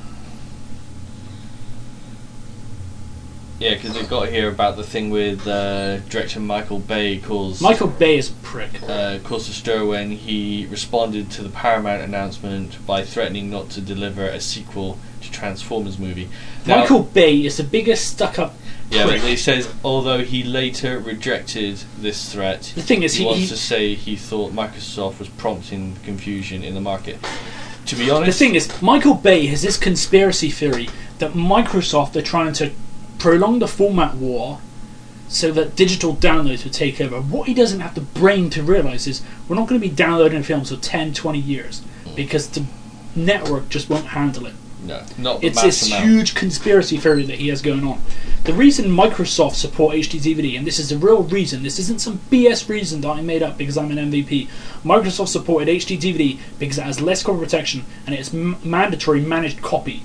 Yeah, because they've got here about the thing with uh, director Michael Bay calls... Michael Bay is a prick. Uh, caused a stir when he responded to the Paramount announcement by threatening not to deliver a sequel to Transformers movie. Now, Michael Bay is the biggest stuck-up yeah, prick. but he says, although he later rejected this threat, the thing is, he, he wants he, to say he thought Microsoft was prompting confusion in the market. To be honest... The thing is, Michael Bay has this conspiracy theory that Microsoft are trying to prolong the format war so that digital downloads would take over. What he doesn't have the brain to realise is we're not going to be downloading films for ten, twenty years because the network just won't handle it. No, not the It's mass this amount. huge conspiracy theory that he has going on. The reason Microsoft support H D D V D, and this is the real reason, this isn't some B S reason that I made up because I'm an M V P. Microsoft supported H D D V D because it has less copy protection and it's m- mandatory managed copy.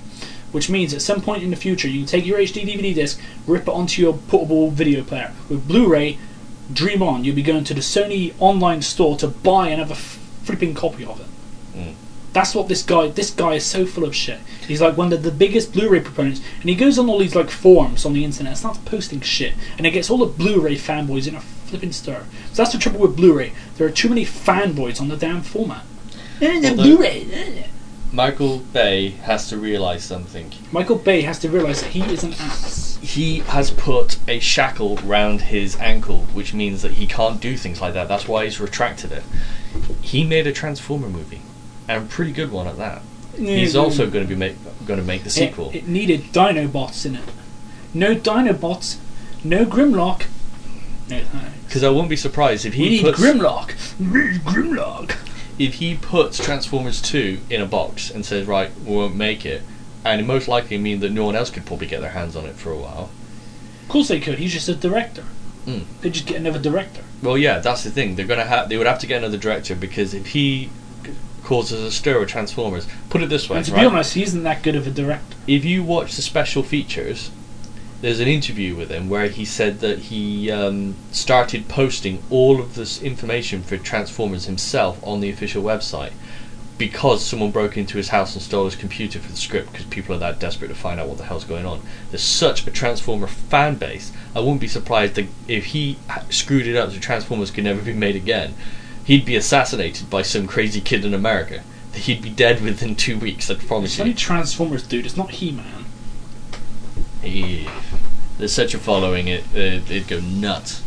which means at some point in the future you can take your H D D V D disc, rip it onto your portable video player. With Blu-ray, dream on, you'll be going to the Sony online store to buy and have a f- flipping copy of it. Mm. That's what this guy, this guy is so full of shit. He's like one of the biggest Blu-ray proponents, and he goes on all these like forums on the internet and starts posting shit, and it gets all the Blu-ray fanboys in a flipping stir. So that's the trouble with Blu-ray. There are too many fanboys on the damn format. The Although- Blu-ray. Michael Bay has to realise something. Michael Bay has to realise that he is an ass. He has put a shackle round his ankle, which means that he can't do things like that. That's why he's retracted it. He made a Transformer movie, and a pretty good one at that. He's also going to be make, going to make the sequel. It, it needed Dinobots in it. No Dinobots, no Grimlock. No thanks. Because I wouldn't be surprised if he We need puts Grimlock. We need Grimlock. if he puts Transformers two in a box and says, right, we won't make it, and it most likely mean that no one else could probably get their hands on it for a while. Of course they could. He's just a director. Mm. They'd just get another director. Well, yeah, that's the thing. They're gonna have. They would have to get another director, because if he causes a stir with Transformers, put it this way, And to right? be honest, he isn't that good of a director. If you watch the special features, there's an interview with him where he said that he um, started posting all of this information for Transformers himself on the official website because someone broke into his house and stole his computer for the script, because people are that desperate to find out what the hell's going on. There's such a Transformer fan base. I wouldn't be surprised that if he screwed it up so Transformers could never be made again, he'd be assassinated by some crazy kid in America. He'd be dead within two weeks, I promise It's you. only Transformers, dude. It's not He-Man. Yeah. There's such a following, it, it, it'd go nuts.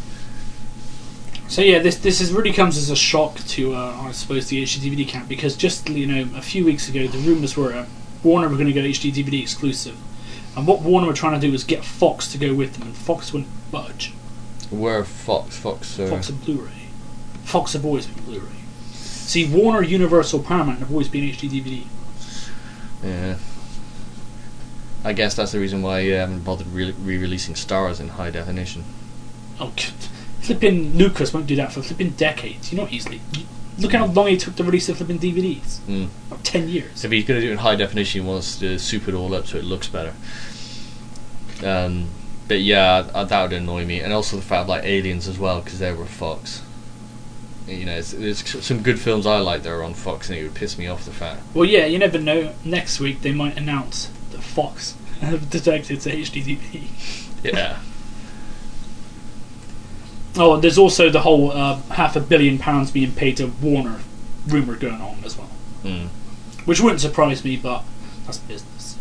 So yeah, this this is really comes as a shock to, uh, I suppose, the H D D V D camp, because just, you know, a few weeks ago the rumours were uh, Warner were going to go H D D V D exclusive, and what Warner were trying to do was get Fox to go with them, and Fox wouldn't budge. Where Fox, Fox, uh, Fox and Blu-ray. Fox have always been Blu-ray. See, Warner, Universal, Paramount have always been H D D V D. yeah. I guess that's the reason why you haven't bothered re- re-releasing Stars in high definition. Oh, flipping Lucas won't do that for flipping decades. You know easily. Look how long it took to release the flipping D V Ds. Mm. About ten years. So if he's going to do it in high definition, he wants to soup it all up so it looks better. Um, but yeah, that would annoy me, and also the fact like Aliens as well, because they were Fox. You know, it's, there's some good films I like that are on Fox, and it would piss me off the fact. Well, yeah, you never know. Next week they might announce that Fox have detected to H D D V D. Yeah. Oh, and there's also the whole uh, half a billion pounds being paid to Warner rumour going on as well. Mm. Which wouldn't surprise me, but that's business.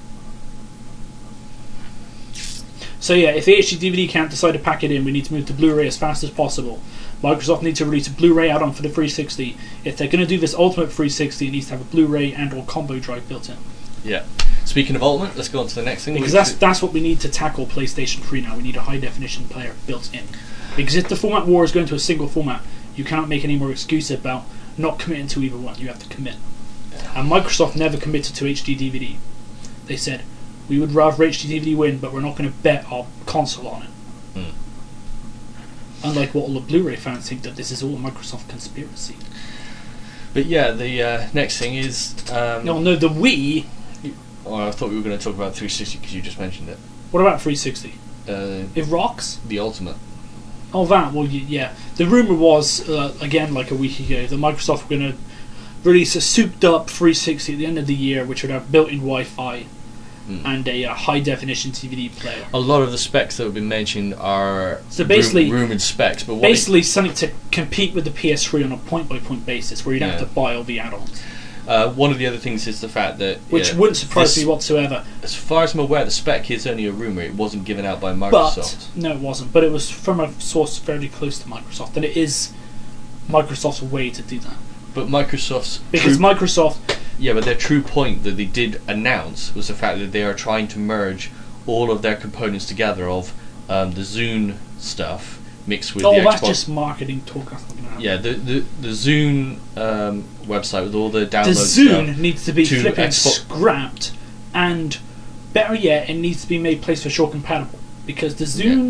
So yeah, if the H D D V D can't decide to pack it in, we need to move to Blu-ray as fast as possible. Microsoft needs to release a Blu-ray add-on for the three sixty. If they're going to do this Ultimate three sixty, it needs to have a Blu-ray and or combo drive built in. Yeah. Speaking of Ultimate, let's go on to the next thing. Because which that's is- that's what we need to tackle PlayStation three now. We need a high-definition player built in. Because if the format war is going to a single format, you cannot make any more excuses about not committing to either one. You have to commit. And Microsoft never committed to H D D V D. They said, we would rather H D D V D win, but we're not going to bet our console on it. Mm. Unlike what all the Blu-ray fans think, that this is all a Microsoft conspiracy. But yeah, the uh, next thing is. Um, No, no, the Wii. Oh, I thought we were going to talk about three sixty because you just mentioned it. What about three sixty? Uh, It rocks. the Ultimate. Oh, that. Well, y- yeah. The rumor was uh, again like a week ago that Microsoft were going to release a souped-up three sixty at the end of the year, which would have built-in Wi-Fi Mm. and a uh, high-definition D V D player. A lot of the specs that have been mentioned are So basically- rum- rumored specs, but what Basically, something to compete with the P S three on a point-by-point basis, where you'd have Yeah. to buy all the add-ons. it, uh, one of the other things is the fact that Which yeah, wouldn't surprise this- me whatsoever. As far as I'm aware, the spec is only a rumor. It wasn't given out by But Microsoft. no, it wasn't. But it was from a source fairly close to Microsoft, and it is Microsoft's way to do that. But Microsoft's Because true, Microsoft, yeah, but their true point that they did announce was the fact that they are trying to merge all of their components together of um, the Zune stuff mixed with oh, the that's Xbox. just marketing talk. That's not going to happen. Yeah, the the, the Zune um, website with all the downloads. The Zune stuff needs to be to flipping Xbox- scrapped, and better yet, it needs to be made PlayStation compatible. Because the Zune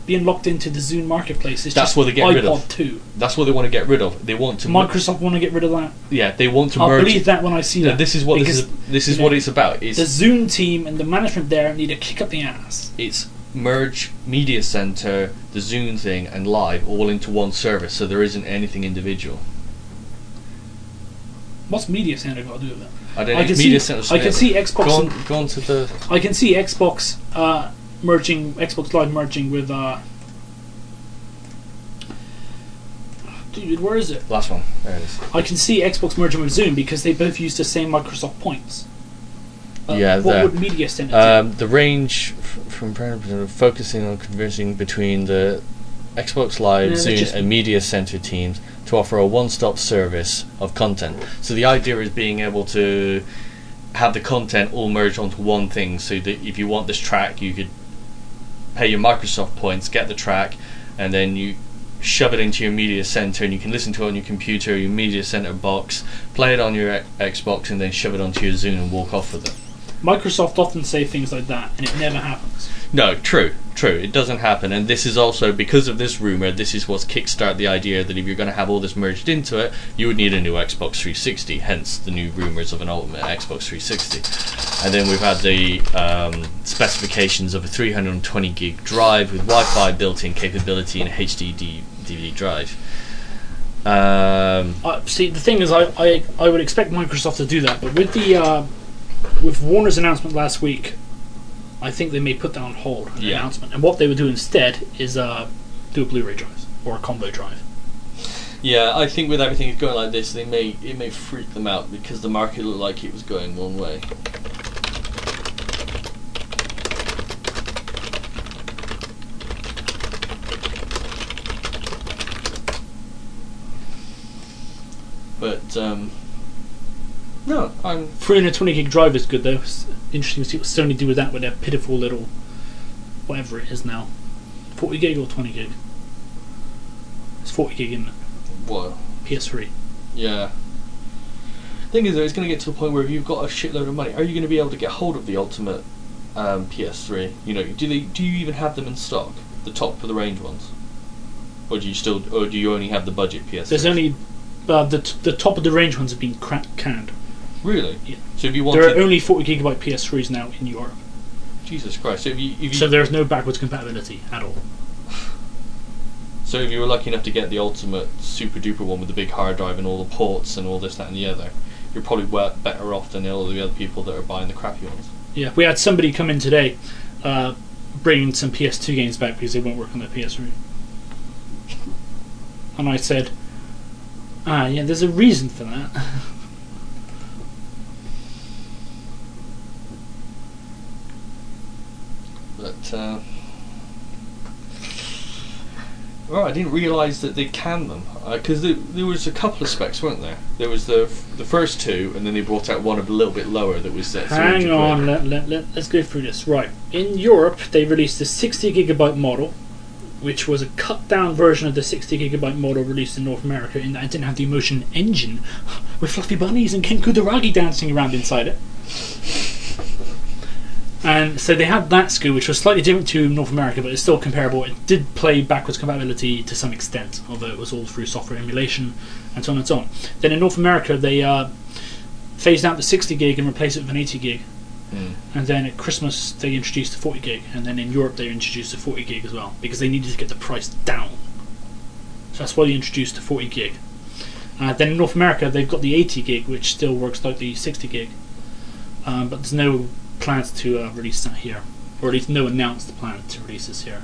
being locked into the Zune marketplace. It's That's just what they get iPod rid of. two. That's what they want to get rid of. They want to. Microsoft want to get rid of that. Yeah, they want to I'll merge. believe that when I see Yeah, that. this is what this Because, is. This is you what know, it's about. It's the Zune team and the management there need to kick up the ass. it's merge Media Center, the Zune thing, and Live all into one service, so there isn't anything individual. What's Media Center got to do with it? I don't I know. can Media see. Center's I can see Go Xbox. on, and- go on to the. I can see Xbox uh, merging, Xbox Live merging with. Uh, dude, where is it? Last one. There it is. I can see Xbox merging with Zoom because they both use the same Microsoft points. Uh, Yeah, What the- would Media Center do? Um, the range f- from focusing on conversing between the Xbox Live, No, they're Zune, just- and Media Center teams to offer a one-stop service of content. So the idea is being able to have the content all merged onto one thing. So that if you want this track, you could pay your Microsoft points, get the track, and then you shove it into your Media Center, and you can listen to it on your computer, your Media Center box, play it on your X- Xbox, and then shove it onto your Zune and walk off with it. Microsoft often say things like that, and it never happens. No, true, true. It doesn't happen, and this is also because of this rumor. This is what's kickstart the idea that if you're going to have all this merged into it, you would need a new Xbox three sixty. Hence the new rumors of an ultimate Xbox three sixty. And then we've had the um, specifications of a three hundred twenty gig drive with Wi-Fi built-in capability and H D D D V D drive. Um, Uh, see, the thing is, I, I I would expect Microsoft to do that, but with the uh, with Warner's announcement last week, I think they may put that on hold. The Yeah. announcement, and what they would do instead is uh, do a Blu-ray drive or a combo drive. yeah, I think with everything going like this, they may it may freak them out because the market looked like it was going one way. But um, no, I'm three hundred twenty gig drive is good though. It's interesting to see what Sony do with that with their pitiful little whatever it is now, forty gig or twenty gig. It's forty gig in what? P S three. Yeah. Thing is, though, it's going to get to a point where if you've got a shitload of money, are you going to be able to get hold of the ultimate um, P S three? You know, do they? Do you even have them in stock? The top of the range ones, or do you still, or do you only have the budget P S three? There's only uh, the t- the top of the range ones have been cra- canned. Really? Yeah. So if you wanted, There are only forty gigabyte P S threes now in Europe, Jesus Christ! So if you, if you so there's no backwards compatibility at all. so if you were lucky enough to get the ultimate super duper one with the big hard drive and all the ports and all this, that, and the other, you're probably well, better off than all the other people that are buying the crappy ones. Yeah, we had somebody come in today, uh, bringing some P S two games back because they won't work on their P S three, and I said, "Ah, yeah, there's a reason for that." But uh, well, I didn't realise that they canned them because uh, there, there was a couple of specs, weren't there? There was the f- the first two, and then they brought out one a little bit lower that was set. Hang on, let, let, let, let's go through this. Right, in Europe, they released the sixty gigabyte model, which was a cut down version of the sixty gigabyte model released in North America, in that it didn't have the Emotion engine with fluffy bunnies and Ken Kutaragi dancing around inside it. And so they had that S K U, which was slightly different to North America, but it's still comparable. It did play backwards compatibility to some extent, although it was all through software emulation and so on and so on. Then in North America, they uh, phased out the sixty gig and replaced it with an eighty gig. Mm. And then at Christmas, they introduced the forty gig, and then in Europe, they introduced the forty gig as well, because they needed to get the price down. So that's why they introduced the forty gig. Uh, then in North America, they've got the eighty gig, which still works like the sixty gig. Um, but there's no plans to uh, release that here, or at least no announced plan to release this here.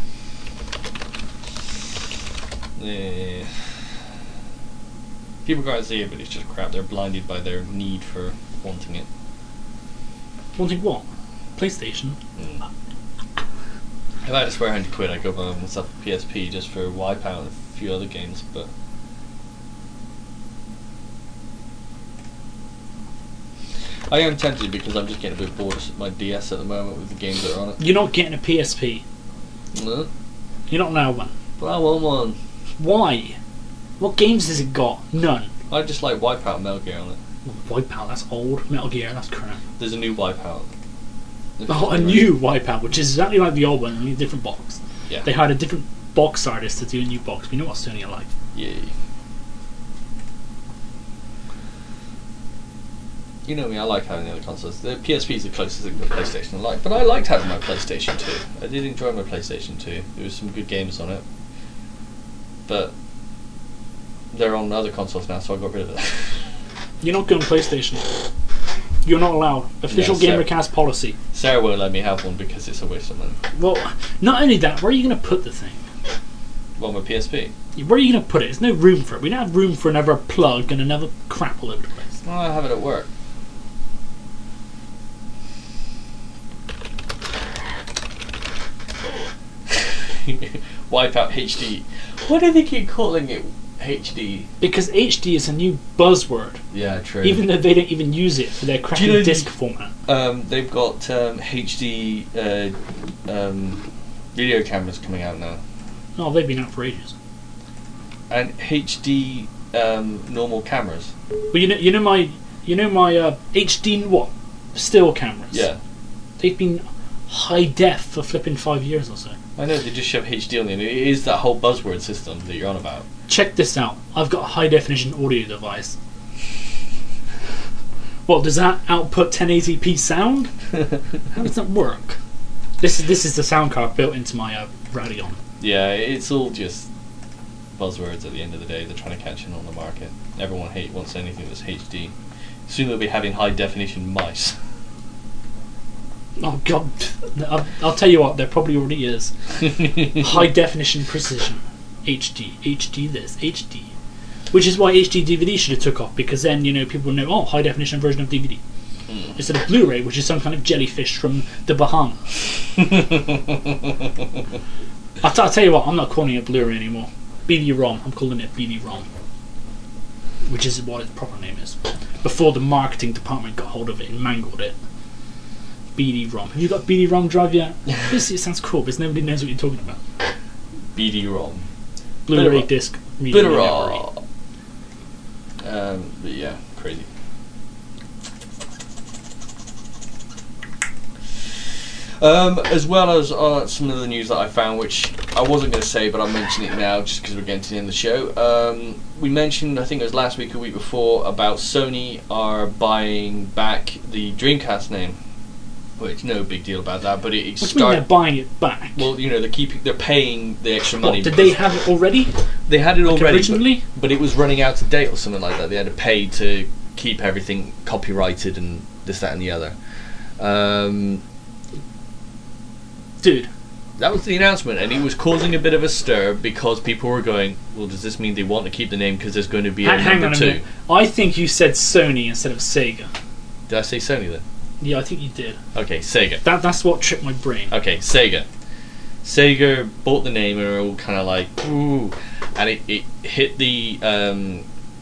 Yeah. People can't see it, but it's just crap. They're blinded by their need for wanting it. Wanting what? PlayStation? Mm. If I had to spare one hundred quid, I'd go buy myself a P S P just for Wipeout and a few other games, but I am tempted because I'm just getting a bit bored of my D S at the moment with the games that are on it. You're not getting a P S P. No, You're not allowed one. but I want one. Why? What games has it got? None. I just like Wipeout and Metal Gear on it. Wipeout, that's old. Metal Gear, that's crap. There's a new Wipeout. Oh, a new Wipeout, which is exactly like the old one, only a different box. Yeah. They hired a different box artist to do a new box. We know what Sony are like. Yeah. You know me, I like having the other consoles. The P S P is the closest thing to the PlayStation I like, but I liked having my PlayStation two. I did enjoy my PlayStation two. There was some good games on it. But they're on other consoles now, so I got rid of it. You're not going PlayStation. You're not allowed. Official Yeah, Gamercast policy. Sarah won't let me have one because it's a waste of money. Well, not only that, where are you going to put the thing? Well, my P S P. Where are you going to put it? There's no room for it. We don't have room for another plug and another crap all over the place. Well, I have it at work. Wipeout H D. Why do they keep calling it H D? Because H D is a new buzzword. Yeah, true. Even though they don't even use it for their crappy you know disc the- format. Um, they've got um, H D uh, um, video cameras coming out now, Oh, they've been out for ages. and H D um, normal cameras. Well, you know, you know my, you know my uh, H D what? Still cameras. Yeah, They've been high def for flipping five years or so. I know they just shove H D on it. It is that whole buzzword system that you're on about. Check this out. I've got a high definition audio device. What, does that output ten eighty p sound? How does that work? This is this is the sound card built into my uh, Radeon. Yeah, it's all just buzzwords at the end of the day. They're trying to catch in on the market. Everyone hate wants anything that's H D. Soon they'll be having high definition mice. Oh god, I'll, I'll tell you what, there probably already is. High definition precision, H D, H D this, H D, which is why H D D V D should have took off, because then you know people would know, oh, high definition version of D V D Mm. instead of Blu-ray, which is some kind of jellyfish from the Bahamas. I'll, t- I'll tell you what, I'm not calling it Blu-ray anymore. B D ROM, I'm calling it B D ROM, which is what its proper name is. Before the marketing department got hold of it and mangled it. B D ROM. Have you got B D ROM drive yet? This it sounds cool, because nobody knows what you're talking about. B D ROM. Blu-ray Bit of- disc. reading Bit of memory. raw. Um, but yeah, crazy. Um, as well as uh, some of the news that I found, which I wasn't going to say, but I'll mention it now just because we're getting to the end of the show. Um, we mentioned, I think it was last week or week before, about Sony are buying back the Dreamcast name. Which no big deal about that, but it, it What do you mean started. they're buying it back? Well, you know, they're keeping, they're paying the extra money. What, did they because have it already? They had it Like already, originally? but, but it was running out of date or something like that. They had to pay to keep everything copyrighted and this, that, and the other. Um, Dude, that was the announcement, and it was causing a bit of a stir because people were going, "Well, does this mean they want to keep the name because there's going to be a hang, hang number on a two?" minute. I think you said Sony instead of Sega. Did I say Sony then? Yeah, I think you did. Okay, Sega. That That's what tripped my brain. Okay, Sega. Sega bought the name and were all kind of like, ooh, and it, it hit the um,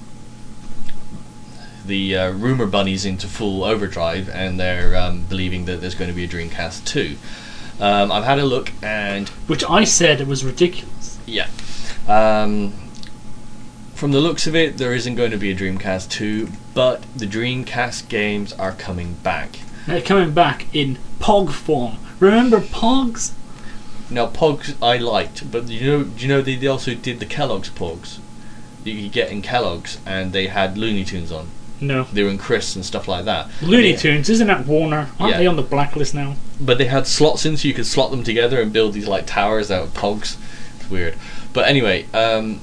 the uh, rumor bunnies into full overdrive, and they're um, believing that there's going to be a Dreamcast two. Um, I've had a look, and Which I said it was ridiculous. yeah, um, from the looks of it, there isn't going to be a Dreamcast two, but the Dreamcast games are coming back. They're coming back in Pog form. Remember Pogs? Now, Pogs I liked, but you know, do you know they, they also did the Kellogg's Pogs that you could get in Kellogg's, and they had Looney Tunes on. No. They were in crisps and stuff like that. Looney And they- Tunes, isn't that Warner? Aren't Yeah. they on the blacklist now? But they had slots in, so you could slot them together and build these like towers out of Pogs. It's weird. But anyway, um,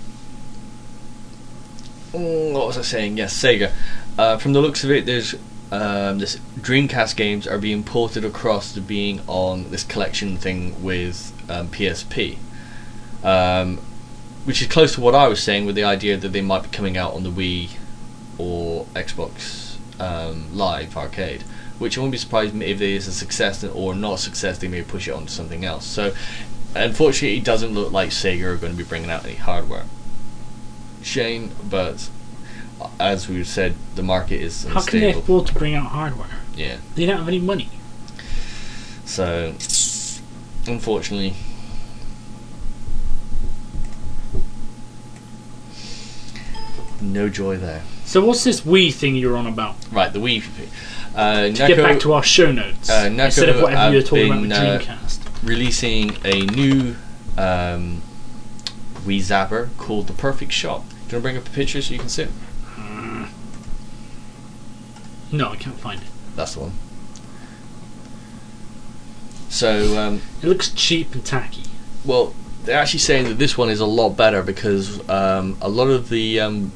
mm, what was I saying? Yes, Sega. Uh, from the looks of it, there's um, this Dreamcast games are being ported across to being on this collection thing with um, P S P, um, which is close to what I was saying with the idea that they might be coming out on the Wii or Xbox um, Live Arcade. Which I wouldn't be surprised if there is a success or not a success. They may push it on to something else. So, unfortunately, it doesn't look like Sega are going to be bringing out any hardware. Shame, but as we've said, the market is unstable. How can they afford to bring out hardware? Yeah. They don't have any money. So, unfortunately, no joy there. So what's this Wii thing you're on about? Right, the Wii. Uh, To get back to our show notes, uh, Nako instead of whatever you were have talking about been, with uh, Dreamcast. releasing a new um, Wii Zapper called The Perfect Shot. Do you want to bring up a picture so you can see it? No, I can't find it. That's the one. So um, it looks cheap and tacky. Well, they're actually saying that this one is a lot better because um, a lot of the um,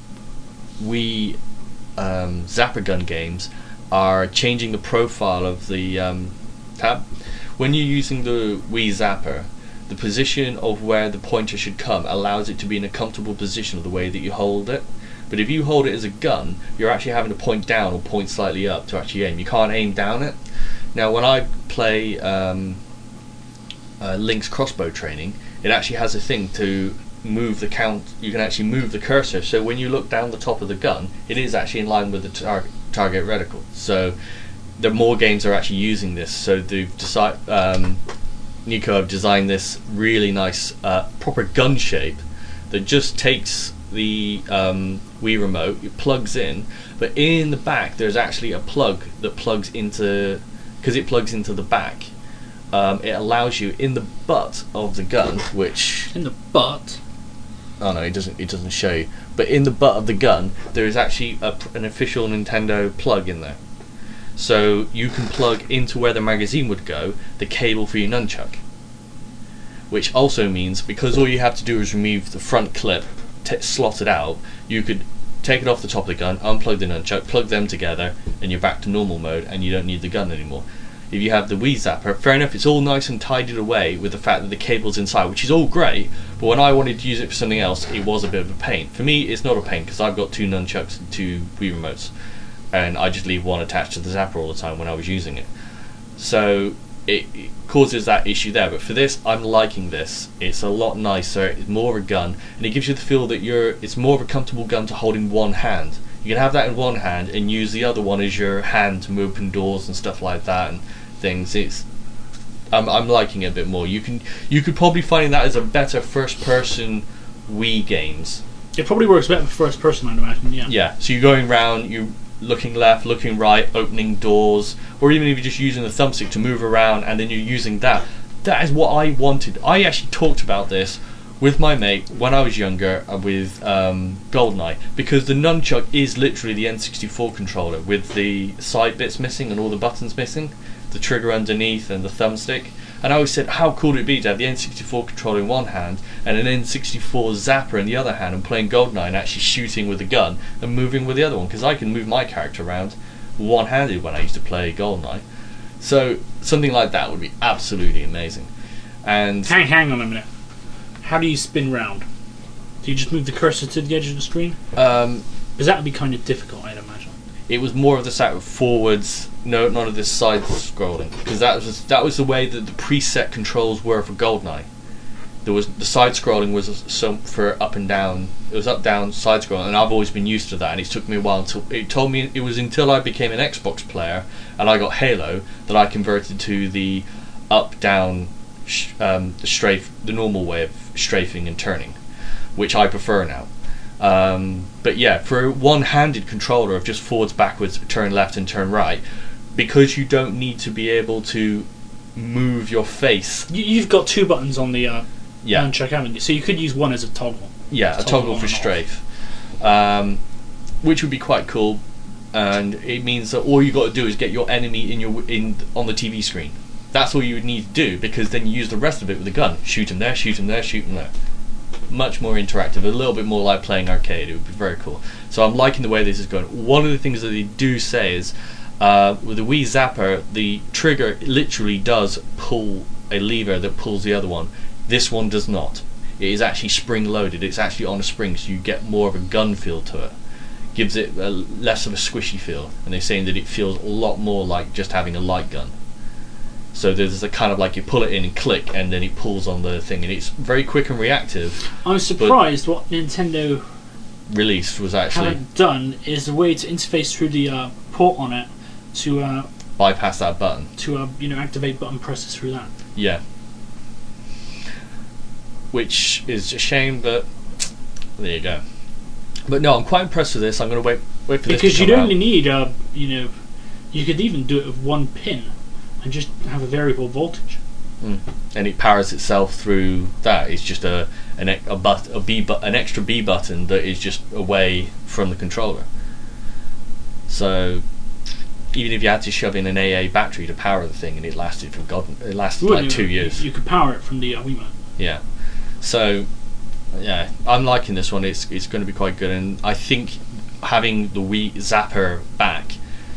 Wii um, Zapper gun games are changing the profile of the um, tab. When you're using the Wii Zapper, the position of where the pointer should come allows it to be in a comfortable position of the way that you hold it. But if you hold it as a gun, you're actually having to point down or point slightly up to actually aim. You can't aim down it. Now, when I play um, uh, Link's crossbow training, it actually has a thing to move the count. You can actually move the cursor, so when you look down the top of the gun, it is actually in line with the tar target reticle. So, the more games are actually using this. So they've decided. Um, Nico have designed this really nice, uh, proper gun shape that just takes the um, Wii remote, it plugs in, but in the back there's actually a plug that plugs into, because it plugs into the back. Um, it allows you in the butt of the gun, which in the butt. Oh no, it doesn't. It doesn't show you. But in the butt of the gun, there is actually a, an official Nintendo plug in there. So you can plug into where the magazine would go the cable for your nunchuck. Which also means, because all you have to do is remove the front clip, t slot it out, you could take it off the top of the gun, unplug the nunchuck, plug them together, and you're back to normal mode, and you don't need the gun anymore. If you have the Wii Zapper, fair enough, it's all nice and tidied away with the fact that the cable's inside, which is all great, but when I wanted to use it for something else, it was a bit of a pain. For me, it's not a pain, because I've got two nunchucks and two Wii remotes, and I just leave one attached to the Zapper all the time when I was using it. So it, it causes that issue there, but for this, I'm liking this. It's a lot nicer, it's more of a gun, and it gives you the feel that you're, it's more of a comfortable gun to hold in one hand. You can have that in one hand and use the other one as your hand to open doors and stuff like that and things. It's I'm I'm liking it a bit more. You can you could probably find that as a better first person Wii games. It probably works better for first person, I'd imagine, yeah. Yeah. So you're going around, you looking left, looking right, opening doors, or even if you're just using the thumbstick to move around and then you're using that. That is what I wanted. I actually talked about this with my mate when I was younger with um, GoldenEye, because the nunchuck is literally the N sixty-four controller with the side bits missing and all the buttons missing, the trigger underneath and the thumbstick. And I always said, how cool would it be to have the N sixty-four controller in one hand and an N sixty-four zapper in the other hand and playing GoldenEye and actually shooting with a gun and moving with the other one, because I can move my character around one-handed when I used to play GoldenEye. So something like that would be absolutely amazing. And hang, hang on a minute. How do you spin round? Do you just move the cursor to the edge of the screen? Um, because that would be kind of difficult, I'd imagine. It was more of the sort of forwards, no, none of this side scrolling, because that was that was the way that the preset controls were for GoldenEye. There was the side scrolling was some for up and down. It was up, down, side scrolling, and I've always been used to that. And it took me a while until it told me it was until I became an Xbox player and I got Halo that I converted to the up, down, sh um, the strafe, the normal way of strafing and turning, which I prefer now. Um, but yeah, for a one-handed controller of just forwards, backwards, turn left and turn right, because you don't need to be able to move your face. You, you've got two buttons on the uh, yeah. nunchuck, haven't you? So you could use one as a toggle. Yeah, a toggle, toggle for strafe, um, which would be quite cool. And it means that all you got to do is get your enemy in your in on the T V screen. That's all you would need to do, because then you use the rest of it with the gun. Shoot him there, shoot him there, shoot him there. Much more interactive, a little bit more like playing arcade. It would be very cool. So I'm liking the way this is going. One of the things that they do say is, uh, with the Wii Zapper, the trigger literally does pull a lever that pulls the other one. This one does not. It is actually spring loaded. It's actually on a spring, so you get more of a gun feel to it. Gives it a, less of a squishy feel, and they're saying that it feels a lot more like just having a light gun. So there's a kind of like you pull it in and click, and then it pulls on the thing, and it's very quick and reactive. I'm surprised what Nintendo released was actually haven't done is a way to interface through the uh, port on it to uh, bypass that button. To uh, you know, activate button presses through that. Yeah. Which is a shame, but there you go. But no, I'm quite impressed with this. I'm going to wait wait for because this to come you'd out. only need uh, you know, you could even do it with one pin and just have a variable voltage. Mm. And it powers itself through that. It's just a an e- a but a B but an extra B button that is just away from the controller. So even if you had to shove in an A A battery to power the thing, and it lasted for God, it lasted Well, like you, two years. You, you could power it from the uh, Wiimote. Yeah. So yeah, I'm liking this one. It's it's going to be quite good, and I think having the Wii Zapper back,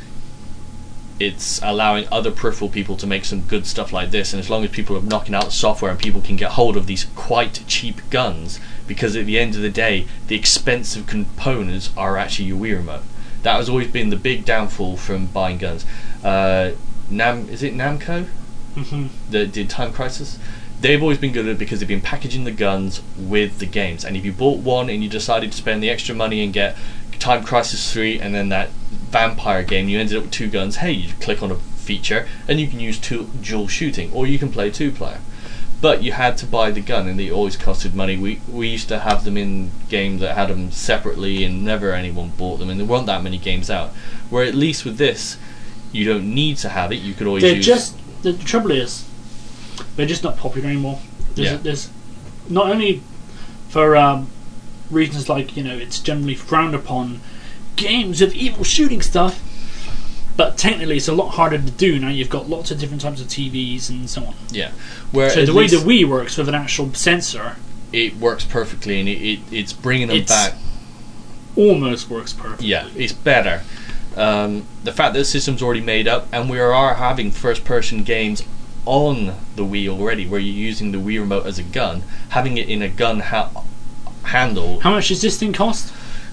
it's allowing other peripheral people to make some good stuff like this. And as long as people are knocking out the software and people can get hold of these quite cheap guns, because at the end of the day, the expensive components are actually your Wii remote. That has always been the big downfall from buying guns. Uh, Nam is it Namco Mm-hmm. that did Time Crisis? They've always been good at it because they've been packaging the guns with the games. And if you bought one and you decided to spend the extra money and get Time Crisis three and then that vampire game, you ended up with two guns. Hey, you click on a feature and you can use two dual shooting, or you can play two player. But you had to buy the gun, and they always costed money. We we used to have them in games that had them separately, and never anyone bought them, and there weren't that many games out. Where at least with this, you don't need to have it. You could always They're use. just the trouble is they're just not popular anymore. There's, Yeah. there's not only for um, reasons like, you know, it's generally frowned upon games of evil shooting stuff, but technically it's a lot harder to do now. You've got lots of different types of T Vs and so on. Yeah. Where So at the way least the Wii works with an actual sensor it works perfectly, and it, it it's bringing them It's- back. almost works perfectly. Yeah, it's better. Um, the fact that the system's already made up, and we are having first-person games on the Wii already, where you're using the Wii remote as a gun, having it in a gun ha- handle. How much does this thing cost?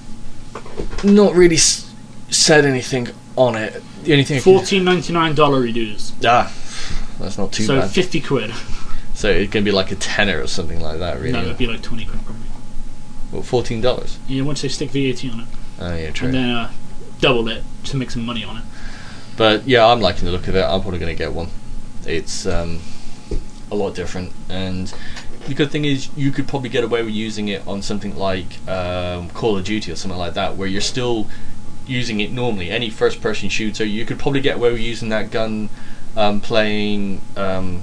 Not really s- said anything on it. The only thing I can- fourteen ninety-nine dollar dues. ah, that's not too So bad. fifty quid. So it's gonna be like a tenner or something like that, really. No, it'd be like twenty quid probably. Well, fourteen dollars. Yeah, once they stick V A T on it, Oh yeah, true. and then uh, double it to make some money on it. But yeah, I'm liking the look of it. I'm probably going to get one. It's um, a lot different, and the good thing is you could probably get away with using it on something like um, Call of Duty or something like that, where you're still using it normally. Any first-person shooter, you could probably get away with using that gun um, playing um,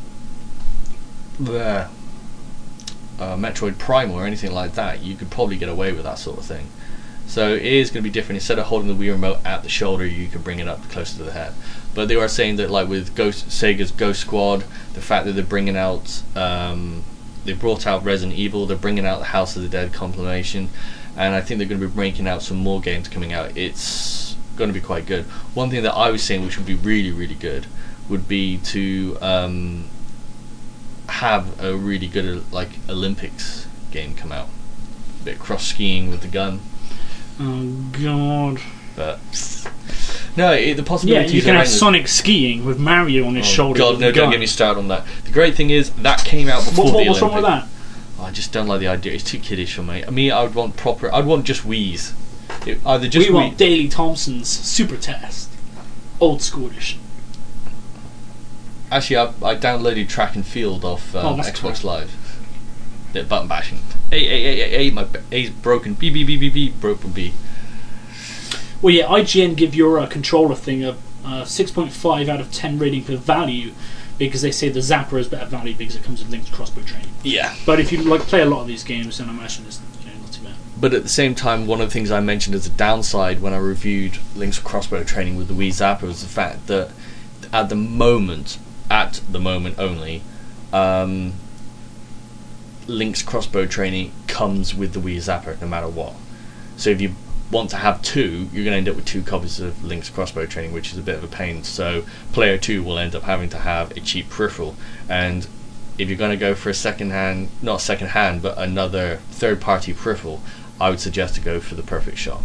the uh, Metroid Prime or anything like that. You could probably get away with that sort of thing. So it is going to be different. Instead of holding the Wii remote at the shoulder, you can bring it up closer to the head. But they are saying that, like with Ghost, Sega's Ghost Squad, the fact that they're bringing out, um, they brought out Resident Evil, they're bringing out the House of the Dead compilation, and I think they're going to be breaking out some more games coming out. It's going to be quite good. One thing that I was saying, which would be really, really good, would be to um, have a really good like Olympics game come out. A bit of cross skiing with the gun. Oh god. But no, it, the Yeah, possibilities. you can are have endless. Sonic skiing with Mario on his Oh, shoulder. God, with no! a Don't gun. get me started on that. The great thing is that came out before What, what, the what's wrong with Olympics. that? Oh, I just don't like the idea. It's too kiddish for me. I mean, I would want proper. I'd want just Wii's. It, either just we Wii. want Daley Thompson's Super Test, old school edition. Actually, I, I downloaded Track and Field off um, Oh, that's Xbox crap. Live. The button bashing. Hey, hey, hey, hey, hey, my b- A's broken. B, B, B, B, B, broken B. Well, yeah, I G N give your uh, controller thing a uh, six point five out of ten rating for value, because they say the Zapper is better value because it comes with linked crossbow training. Yeah. But if you like play a lot of these games, then I imagine it's, you know, not too bad. But at the same time, one of the things I mentioned as a downside when I reviewed Link's crossbow training with the Wii Zapper was the fact that at the moment, at the moment only, um, Link's crossbow training comes with the Wii Zapper no matter what. So if you want to have two, you're going to end up with two copies of Link's crossbow training, which is a bit of a pain. So player two will end up having to have a cheap peripheral, and if you're going to go for a second hand, not second hand, but another third party peripheral, I would suggest to go for the Perfect Shot.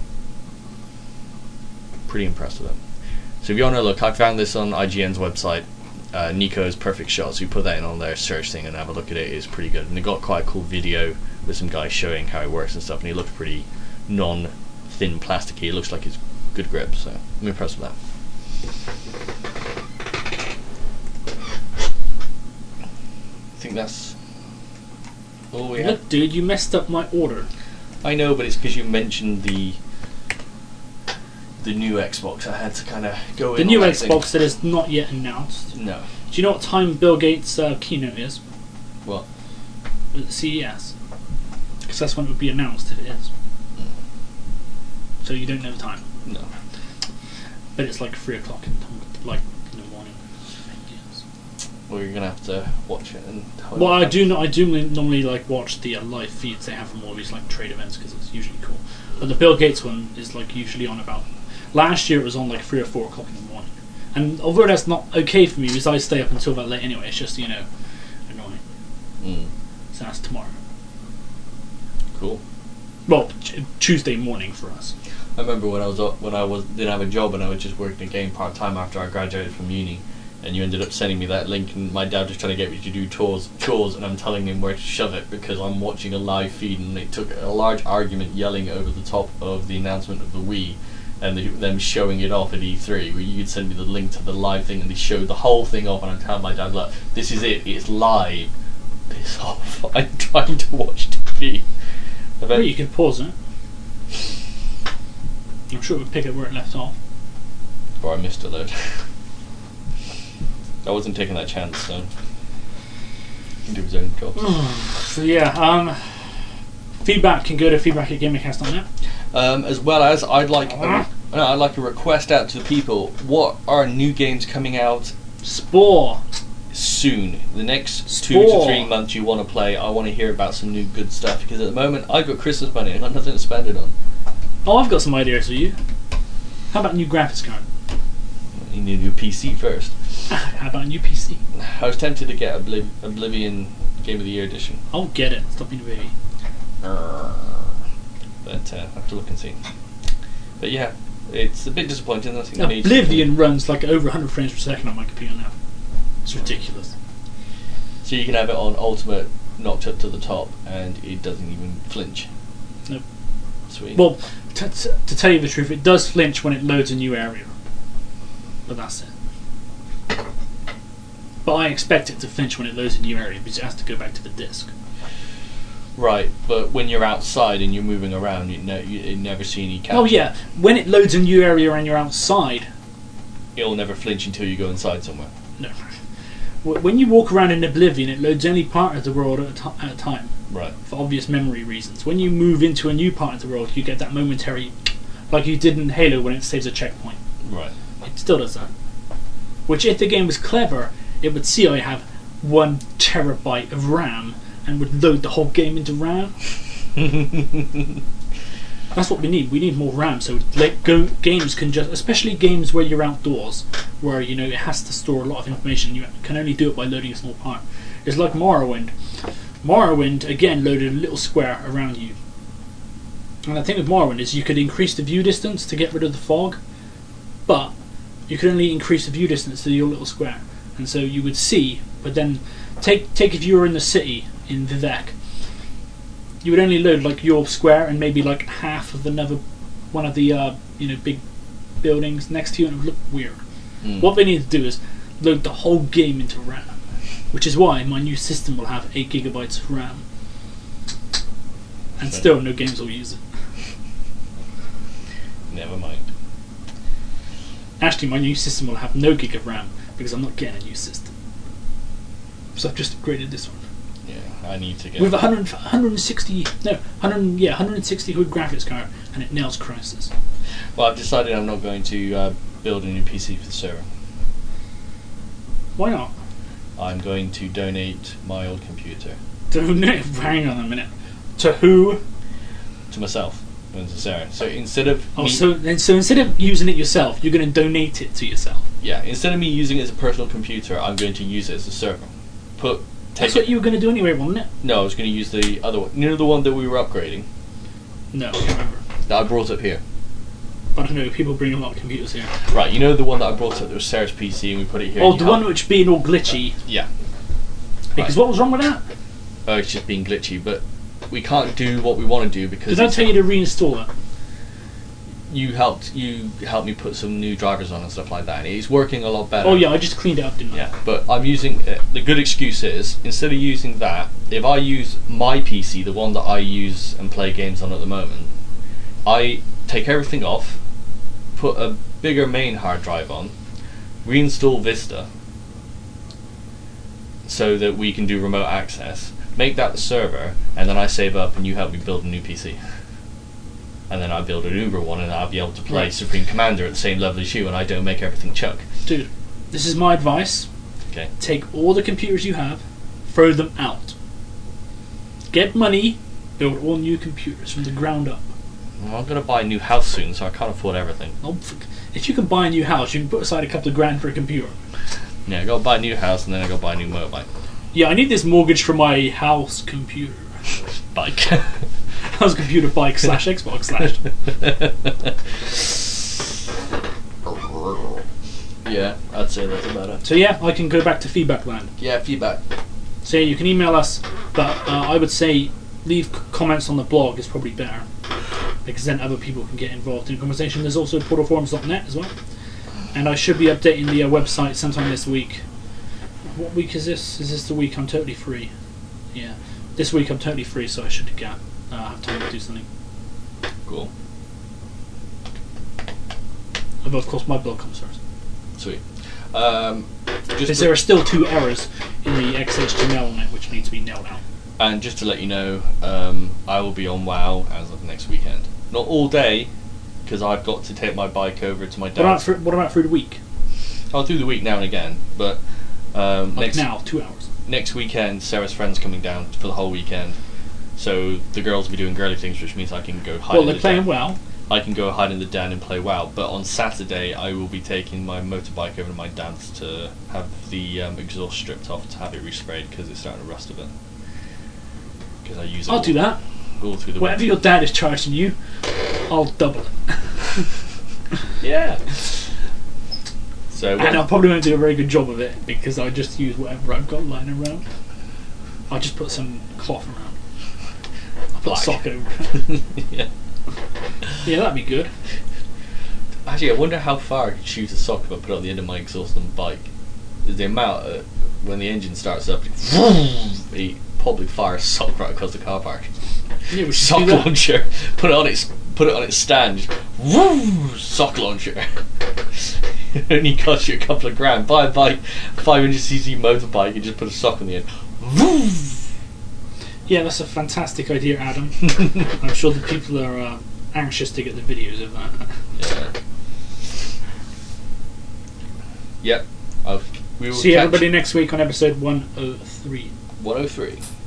Pretty impressed with them. So if you want to look, I found this on I G N's website, uh, Nico's Perfect Shot. So you put that in on their search thing and have a look at it. It's pretty good, and they got quite a cool video with some guys showing how it works and stuff, and it looked pretty non-thin plasticky. It looks like it's good grip, so I'm impressed with that. I think that's all we have. Look, dude, you messed up my order. I know, but it's because you mentioned the the new Xbox. I had to kind of go The in new on that Xbox thing. that is not yet announced. No. Do you know what time Bill Gates' uh, keynote is? What? At C E S. Because that's when it would be announced if it is. So you don't know the time. No. But it's like three o'clock in the, like in the morning. Yes. Well, you're gonna have to watch it and. tell me Well, what I do. I do normally like watch the uh, live feeds they have from all these like trade events because it's usually cool. But the Bill Gates one is like usually on about. Last year it was on like three or four o'clock in the morning, and although that's not okay for me because I stay up until that late anyway, it's just you know annoying. Mm. So that's tomorrow. Cool. Well, t- Tuesday morning for us. I remember when I was up, when I was didn't have a job and I was just working a game part time after I graduated from uni, and you ended up sending me that link, and my dad was trying to get me to do chores, chores, and I'm telling him where to shove it because I'm watching a live feed, and they took a large argument yelling over the top of the announcement of the Wii, and the, them showing it off at E three, where you could send me the link to the live thing, and they showed the whole thing off, and I'm telling my dad, look, this is it, it's live. Piss off! I'm trying to watch T V. Well, you can pause it. I'm sure it would pick up where it left off. Or I missed a load. I wasn't taking that chance, so he can do his own job. So yeah, um, feedback can go to feedback at gamercast dot net. Um, as well as I'd like, a, no, I'd like a request out to the people. What are new games coming out Spore. soon? The next two Spore. to three months you want to play. I want to hear about some new good stuff because at the moment I've got Christmas money and I've got nothing to spend it on. Oh, I've got some ideas for you. How about a new graphics card? You need a new P C first. How about a new P C? I was tempted to get Obliv- Oblivion Game of the Year edition. I'll get it. Stop being a baby. But uh, I have to look and see. But yeah, it's a bit disappointing. I think I need Oblivion runs like over one hundred frames per second on my computer now. It's ridiculous. So you can have it on ultimate, knocked up to the top, and it doesn't even flinch. Nope. Sweet. Well, t- t- to tell you the truth, it does flinch when it loads a new area. But that's it. But I expect it to flinch when it loads a new area because it has to go back to the disk. Right, but when you're outside and you're moving around, you know, you, you never see any capture. Oh yeah, when it loads a new area and you're outside, It'll never flinch until you go inside somewhere. no. Wh- When you walk around in Oblivion, it loads only part of the world at a, t- at a time, Right. for obvious memory reasons. When you move into a new part of the world, you get that momentary, like you did in Halo when it saves a checkpoint. Right. It still does that. Which, if the game was clever, it would see I have one terabyte of RAM and would load the whole game into RAM. That's what we need. We need more RAM so like go games can just, especially games where you're outdoors, where you know it has to store a lot of information. You can only do it by loading a small part. It's like Morrowind. Morrowind again loaded a little square around you. And the thing with Morrowind is you could increase the view distance to get rid of the fog, but you could only increase the view distance to your little square, and so you would see. But then, take take if you were in the city in Vivek, you would only load like your square and maybe like half of another one of the uh, you know big buildings next to you, and it would look weird. Mm. What they need to do is load the whole game into RAM, which is why my new system will have eight gigabytes of RAM, and Okay. still no games will use it. Never mind. Actually, my new system will have no gig of RAM because I'm not getting a new system. So I've just upgraded this one Yeah, I need to get. with a one hundred, one hundred sixty no one hundred yeah one hundred sixty hood graphics card, and it nails Crysis. Well, I've decided I'm not going to uh, build a new P C for the server. Why not? I'm going to donate my old computer Donate. Hang on a minute. To who? to myself and to Sarah. So instead of Oh, me, so then so instead of using it yourself, you're going to donate it to yourself. yeah, instead of me using it as a personal computer, I'm going to use it as a server. Put take That's it, what you were going to do anyway, wasn't it? No, I was going to use the other one. You know the one that we were upgrading No, I can't remember. that I brought up here. I don't know. People bring a lot of computers here. Right, you know the one that I brought up that was Sarah's P C and we put it here. Oh, and the you one help- which being all glitchy. Yeah. Because Right. what was wrong with that? Oh, it's just being glitchy, but we can't do what we want to do because Did I it's- tell you to reinstall it? you helped you helped me put some new drivers on and stuff like that, and it's working a lot better. Oh yeah, I just cleaned it up, didn't I? Yeah, but I'm using uh, the good excuse is instead of using that, if I use my P C, the one that I use and play games on at the moment, I take everything off, put a bigger main hard drive on, reinstall Vista, so that we can do remote access. Make that the server, and then I save up, and you help me build a new P C. And then I build an Uber one, and I'll be able to play Right. Supreme Commander at the same level as you, and I don't make everything chuck. Dude, this is my advice. Okay. Take all the computers you have, throw them out. Get money, build all new computers from the ground up. Well, I'm gonna buy a new house soon, so I can't afford everything. Oh, f- If you can buy a new house, you can put aside a couple of grand for a computer. Yeah, I gotta buy a new house, and then I gotta buy a new motorbike. Yeah, I need this mortgage for my house computer. Bike. House computer bike slash Xbox slash. Yeah, I'd say that's about it. So yeah, I can go back to feedback land. Yeah, feedback. So yeah, you can email us, but uh, I would say leave c- comments on the blog is probably better, because then other people can get involved in the conversation. There's also portal forums dot net as well, and I should be updating the uh, website sometime this week. What week is this? Is this the week I'm totally free? Yeah, this week I'm totally free, so I should get uh, have time to do something. Cool. But of course, my blog comes first. Sweet. Um, Because just there to, are still two errors in the X H T M L on it which need to be nailed out. and just to let you know, um, I will be on WoW as of next weekend. Not all day, because I've got to take my bike over to my What about dad's. for, what about through the week? I'll do the week now and again, but um, Like next now, two hours. next weekend, Sarah's friend's coming down for the whole weekend. So the girls will be doing girly things, which means I can go hide Well, in they're the playing den. well. I can go hide in the den and play WoW. But on Saturday, I will be taking my motorbike over to my dad's to have the um, exhaust stripped off to have it resprayed because it's starting to rust a bit. Because I use it I'll all, do that. all through the Whatever winter. your dad is charging you, I'll double it. Yeah. So And I well, probably won't do a very good job of it because I just use whatever I've got lying around. I'll just put some cloth around. I'll put a Black. sock over it. yeah. Yeah, that'd be good. Actually, I wonder how far I could shoot a sock if I put it on the end of my exhaust on the bike. The amount uh, when the engine starts up, it probably fires a sock right across the car park. Yeah, we should Sock do that. launcher. Put it on its put it on its stand. Just, woo, sock launcher. Only cost you a couple of grand. Buy a bike, five hundred c c motorbike, and just put a sock on the end. Woo. Yeah, that's a fantastic idea, Adam. I'm sure the people are uh, anxious to get the videos of that. Yeah. Yep. I've, we will See catch everybody next week on episode one oh three. one oh three.